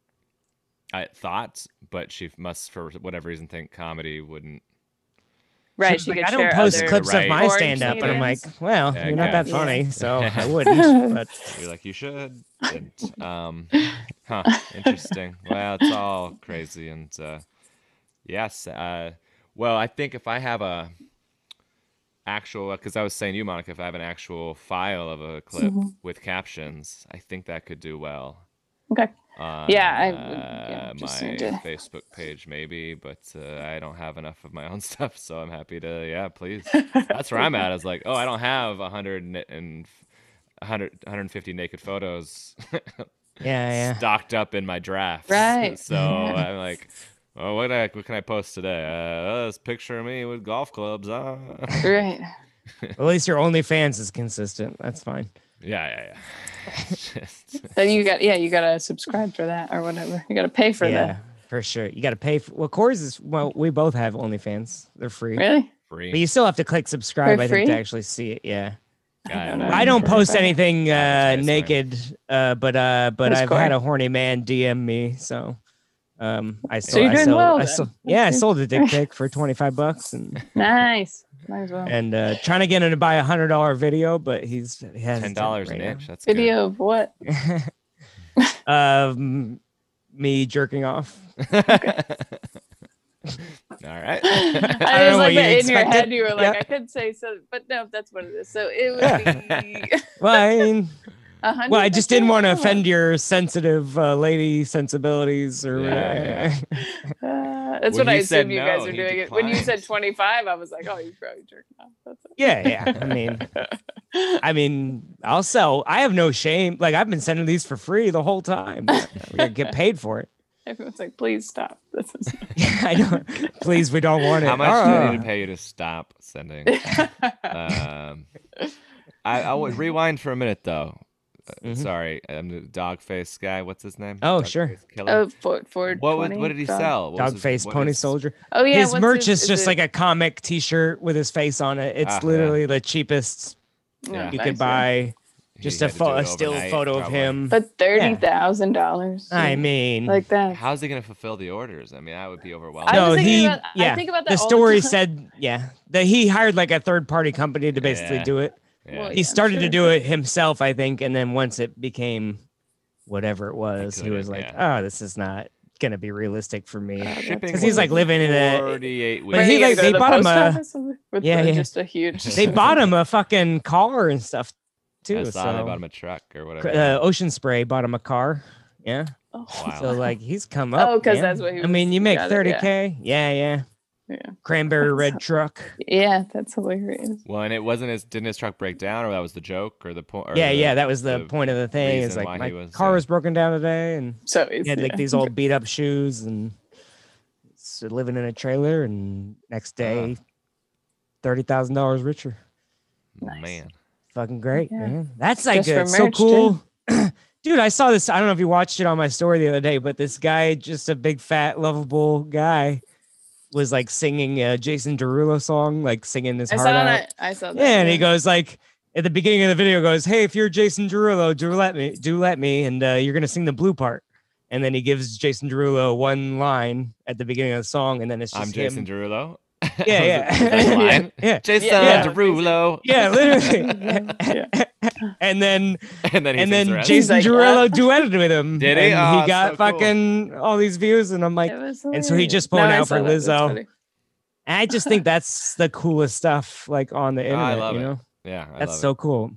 I thought, but she must, for whatever reason, think comedy wouldn't Right. She's She like, could I don't share post other clips of Right. my porn stand up, and I'm like, comedians. well, Yeah, you're not that okay. funny, Yeah. so I wouldn't. But You're like, you should. And, um, huh. Interesting. Well, it's all crazy. And uh, yes. Uh, well, I think if I have a actual, because I was saying to you, Monica, if I have an actual file of a clip Mhm. with captions, I think that could do well Okay. on Yeah, I would. Yeah, uh, just my need to. Facebook page, maybe. But uh, I don't have enough of my own stuff, so I'm happy to. Yeah, please. That's where I'm at. Is like, oh, I don't have a hundred and one hundred, one hundred fifty naked photos yeah, yeah. stocked up in my drafts. Right. So Yeah. I'm like, oh, what, I, what can I post today? Uh, oh, this picture of me with golf clubs. Uh. Right. At least your OnlyFans is consistent. That's fine. Yeah, yeah, yeah. It's just- So you got yeah, you gotta subscribe for that or whatever. You gotta pay for yeah, that. for sure. You got to pay for. Well, Core's is. Well, we both have OnlyFans. They're free, Really? free. but you still have to click subscribe. For I think to free? actually see it. Yeah. I don't know. I don't For post free. anything uh, Advertisement. naked, uh, but uh, but That's I've had cool. a horny man D M me, so um, I So sold. you're I doing sold, well I then. sold, That's yeah, I good. sold a dick pic for twenty five bucks, and Nice. Might as well. and uh, trying to get him to buy a hundred dollar video, but he's he has Ten dollars an inch. That's Video of what? um, me jerking off. good. All right. I, don't was know what like you that in your expected. head. You were like, Yeah. I could say so, but no, that's what it is. So it would Yeah. be Well, I mean, a hundred. well, I just didn't want to pictures? offend your sensitive uh, lady sensibilities, or Yeah, Uh, that's When what I he said assumed you no, guys were he doing it. When you said declined. twenty-five, I was like, oh, you probably jerking off. That's it. yeah, yeah. I mean, I mean, I'll sell. I have no shame. Like I've been sending these for free the whole time. We gotta get paid for it. Everyone's like, please stop. This is Yeah, I know. Please, we don't want it. How much do I Oh. need to pay you to stop sending? Um, I, I would rewind for a minute though. Uh, Mhm. Sorry, I'm the dog face guy. What's his name? Oh, Dog sure. Face Killer. oh, for, for what was, twenty, what did he dog- sell? What was Dog his- face what pony is- soldier. Oh yeah, his what's merch his- is just it- like a comic T-shirt with his face on it. It's Ah, yeah. literally the cheapest Yeah, you nice, could yeah. buy. He Just had a, to pho- do a it still overnight, photo of probably. him. But thirty thousand dollars. I mean, like that. How's he gonna fulfill the orders? I mean, that would be overwhelming. I no, was thinking he. about- I yeah, think about the that all the story time. said, yeah, that he hired like a third party company to basically Yeah. do it. Yeah. Well, He yeah, I'm started to sure. do it himself, I think, and then once it became whatever it was, he, couldn't, was like, yeah. "Oh, this is not gonna be realistic for me." Shipping 'Cause he's, like, was living in a- forty-eight But weeks. Right, he, you gotta like, go they to the bought him post a- office with Yeah, the- yeah. just a huge. They bought him a fucking car and stuff too. I saw they so- bought him a truck or whatever. uh, Ocean Spray bought him a car. Yeah. Oh, Wow. So like he's come up. Oh, 'cause man. that's what he I mean, was- you make got it, thirty yeah. k. Yeah, yeah. yeah. Cranberry That's- red truck. Yeah, that's hilarious. Well, and it wasn't his. Didn't his truck break down, or that was the joke, or the point? Yeah, yeah. That was the, the point of the thing. Is reason like why my he was, car uh, was broken down today, and So he he's had like yeah. these old beat up shoes, and so living in a trailer. And next day, thirty thousand dollars richer. Nice. Man. Fucking great, Yeah. man. That's like Just for uh, so merch, cool. Dude, I saw this. I don't know if you watched it on my story the other day, but this guy, just a big, fat, lovable guy, was like singing a Jason Derulo song, like singing his I heart saw out. that. I saw that. Yeah, and he yeah. goes like at the beginning of the video, goes, "Hey, if you're Jason Derulo, do let me, do let me, and uh, you're gonna sing the blue part." And then he gives Jason Derulo one line at the beginning of the song, and then it's just I'm Jason him. Derulo. Yeah, yeah, Was that the line? yeah, Jason Yeah. Derulo. yeah, literally. Yeah. and then And then he and sings the then rest. Jason He's like, Derulo duetted with him. Did he? And Oh, he got so cool. fucking all these views, and I'm like, It was and so he just hilarious. pulling No, I out saw for that. That's Lizzo. funny. I just think that's the coolest stuff, like on the Oh, I internet. love you it. know, Yeah, I that's love so it. cool.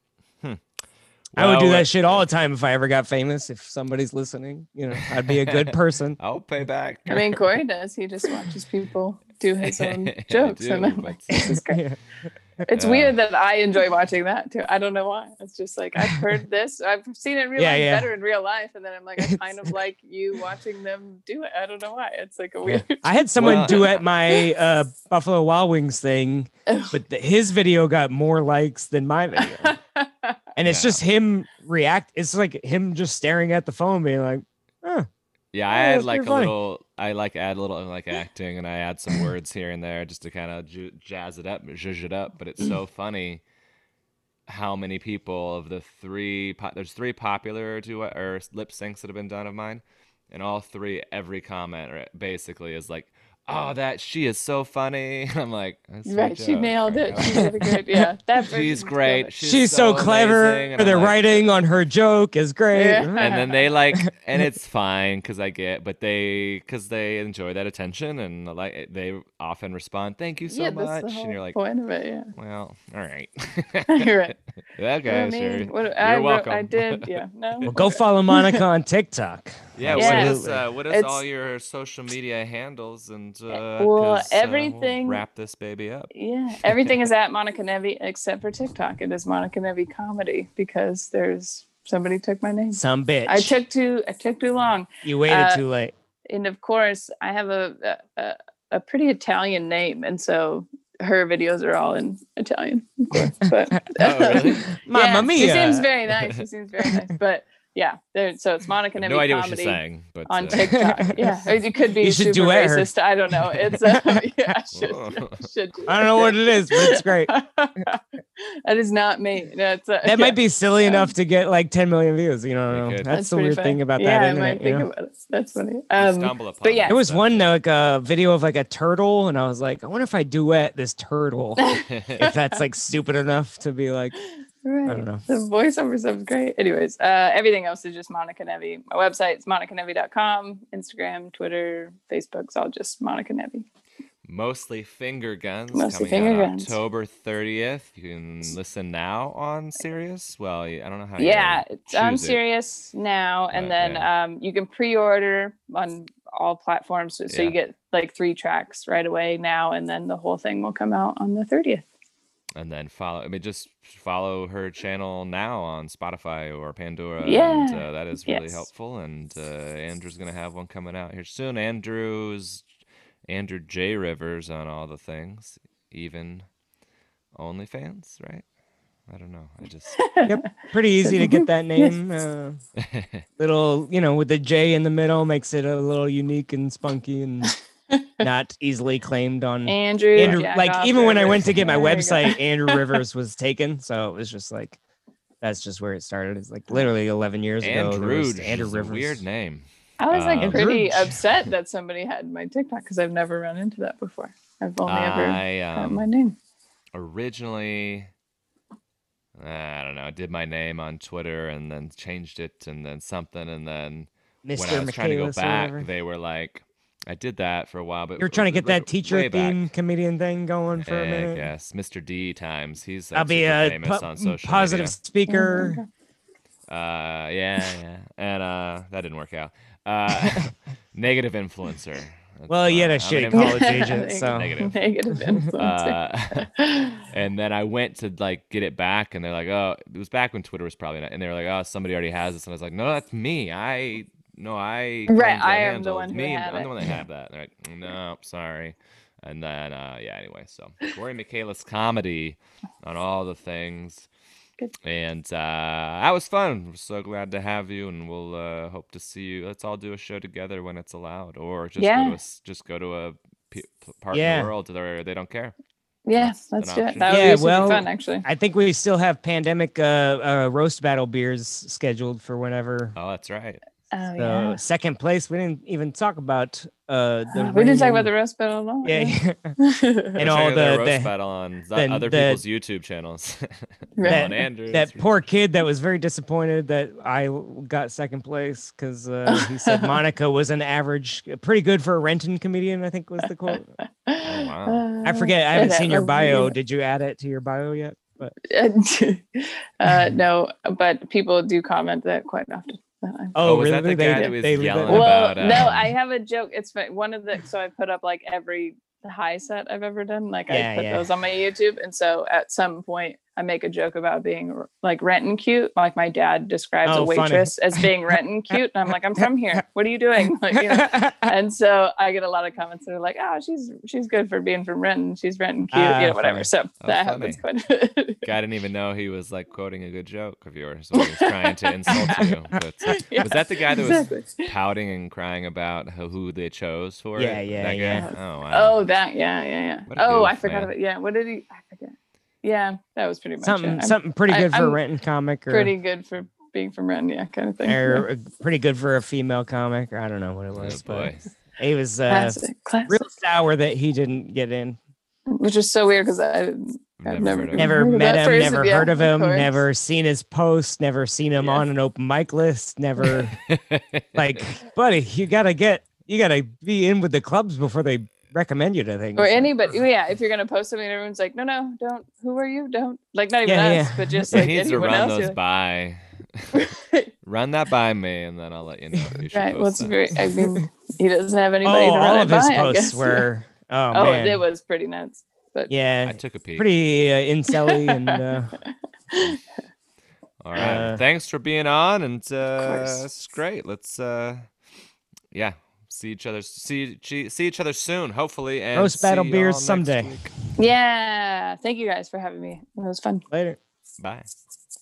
I would Well, do uh, that shit all the time if I ever got famous. If somebody's listening, you know, I'd be a good person. I'll pay back. I mean, Corey does. He just watches people do his own I jokes, do, and I'm but- like, this is great. Yeah. It's Yeah. weird that I enjoy watching that too. I don't know why. It's just like I've heard this, I've seen it in real Yeah, life yeah. better in real life, and then I'm like, I kind of like you watching them do it. I don't know why. It's like a Yeah. weird. I had someone Well- duet my uh, Buffalo Wild Wings thing, but the, his video got more likes than my video. And it's Yeah. just him react. It's like him just staring at the phone, being like, "Huh." Yeah, Oh, I add that's like a pretty funny. little. I like add a little like acting, and I add some words here and there just to kind of ju- jazz it up, zhuzh it up. But it's so funny how many people of the three. Po- there's three popular duet or lip syncs that have been done of mine, and all three, every comment or basically is like, oh, that she is so funny. I'm like, that's my Right, she joke. nailed it. Right. She did a good, yeah. That She's person great. killed it. She's, She's so, clever. amazing. And I'm The like, writing on her joke is great. Yeah. and then they like, and it's fine because I get, but they, because they enjoy that attention and like they often respond, "Thank you so yeah, much," that's the and whole you're like, point of it. Yeah. "Well, all right." You're right. Okay, I mean, sure. what, You're I wrote- welcome. I did. Yeah. No. Well, go okay. follow Monica on TikTok. Yeah, Yeah. what is uh, what is It's- all your social media handles and uh, Well, 'cause, uh, everything- we'll wrap this baby up. Yeah, everything is at Monica Nevi except for TikTok. It is Monica Nevi Comedy because there's somebody took my name. Some bitch. I took too. I took too long, You waited uh, too late. and of course, I have a a, a pretty Italian name, and so her videos are all in Italian, of course. But Oh, really? Mamma yeah, mia. She seems very nice. She seems very nice. But yeah, there. So it's Monica I have Nevi no idea what she's Comedy saying, but on uh, TikTok. Yeah, or it could be You should super duet her. racist. I don't know. It's uh, yeah, I should, I should do I don't know what it is, but it's great. That is not me. That's uh, That might be silly enough to get like ten million views. You It know, could. that's, the pretty weird funny. thing about yeah, that I internet. might You think know? about it. That's funny. you Um, stumble upon but yeah. that There was stuff. one like a video of like a turtle, and I was like, I wonder if I duet this turtle. If that's like stupid enough to be like, right. I don't know. The voiceover stuff is great. Anyways, uh, everything else is just Monica Nevi. My website is monica nevi dot com. Instagram, Twitter, Facebook's all just Monica Nevi. Mostly Finger Guns Mostly coming Finger out Guns. October thirtieth. You can listen now on Sirius. Well, I don't know how. Yeah, you it's on choose it. Sirius now, and Right, then yeah. um, you can pre-order on all platforms, so, so Yeah. you get like three tracks right away now, and then the whole thing will come out on the thirtieth. And then follow. I mean, just follow her channel now on Spotify or Pandora. And, Yeah, uh, that is really yes. helpful. And uh, Andrew's gonna have one coming out here soon. Andrew's Andrew J Rivers on all the things, even OnlyFans, right? I don't know. I just yep, pretty easy to get that name. Uh, little, you know, with the J in the middle makes it a little unique and spunky and not easily claimed on Andrew, Andrew. Jack Like Off even when I Rivers. went to get my There you go. website, Andrew Rivers was taken, so it was just like that's just where it started. It's like literally eleven years ago. there was Andrew Andrew is a Rivers. weird name. I was like Um, pretty Andrew. upset that somebody had my TikTok because I've never run into that before. I've only ever I had my um, name. originally, I don't know, I did my name on Twitter and then changed it and then something and then when Mister I was trying to go Michaelis or back, whatever. they were like, I did that for a while, but You're trying to get like, that teacher way back. theme comedian thing going for a Yeah, minute. I guess Mister D times. He's I'll like, be super a famous po- on social positive media. speaker. Uh, yeah, yeah, and uh, that didn't work out. Uh, negative influencer. That's, Well, you had uh, a I'm shitty an college influencer. agent, so Negative. Negative influencer. Uh, and then I went to like get it back, and they're like, "Oh, it was back when Twitter was probably not." And they were like, "Oh, somebody already has this," and I was like, "No, that's me. I no, I Right, claimed that I am the handle. one who me. had I'm it." the one that had that." And they're like, "No, sorry." And then uh, yeah, anyway, so Corey Michaelis comedy on all the things. Good. And uh, that was fun. We're so glad to have you, and we'll uh, hope to see you. Let's all do a show together when it's allowed, or just go Yeah. to a, s- just go to a p- p- part Yeah. in the world where they don't care. Yeah, That's let's an do it. option. That would Yeah, be super well, fun, actually. I think we still have pandemic uh, uh, roast battle beers scheduled for whenever. Oh, that's right. Oh, So yeah. second place, we didn't even talk about uh, the. Uh, we didn't talk about reigning- the roast battle at all. Yeah, yeah. We're and all checking their the, roast the battle on the- other the- people's YouTube channels. Right. on Andrews. that poor kid that was very disappointed that I got second place because uh, he said Monica was an average, pretty good for a Renton comedian. I think was the quote. Oh, wow. I forget. I haven't Uh, seen your that- bio. Did you add it to your bio yet? But uh, no, but people do comment that quite often. that I'm- Oh, was really? that the They- guy that was they leave it- yelling well, about, no, um, I have a joke. It's fun- one of the so I put up like every high set I've ever done. Like Yeah, I put yeah. those on my YouTube, and so at some point I make a joke about being like Renton cute. Like my dad describes Oh, a funny. waitress as being Renton cute, and I'm like, I'm from here. What are you doing? Like, you know. And so I get a lot of comments that are like, "Oh, she's she's good for being from Renton. She's Renton cute, Ah, you know, whatever." funny. So Oh, that funny. happens quite a bit. Guy didn't even know he was like quoting a good joke of yours when he was trying to insult you. But uh, Yeah, was that the guy that exactly. was pouting and crying about who, who they chose for Yeah, it? yeah, that guy? yeah. Oh, wow. Oh, that yeah, yeah, yeah. What a Oh, I goof, forgot man. about yeah. What did he? I forget. Yeah, that was pretty much something it. I'm something pretty I- good for a I'm Renton comic, or, pretty good for being from Renton, yeah, kind of thing. or uh, pretty good for a female comic, or I don't know what it Oh, was. boy. but He was uh, Classic, classic. real sour that he didn't get in. Which is so weird because I I've Never never heard of him. Never heard of met that him, person. never Yeah, heard of of him, course. never seen his posts, never seen him Yeah. on an open mic list, never like, buddy, you gotta get, you gotta be in with the clubs before they recommend you to things. Or Like, anybody, yeah. If you're gonna post something, everyone's like, "No, no, don't. Who are you? Don't." Like not even Yeah, us, yeah. but just He like needs to anyone run else. those you're by. like- Run that by me, and then I'll let you know. If you should right. post Well, it's that. very. I mean, he doesn't have oh, anybody to run all it of his by. I posts guess. were, oh, Oh, man. it was pretty nuts. But yeah, I took a peek. pretty uh, incelly and uh, All right. well, uh, thanks for being on, and uh, course. it's great. Let's, uh, yeah, see each other. See see see each other soon, hopefully. And Roast Battle see Beers y'all next someday. week. yeah, thank you guys for having me. It was fun. later. Bye.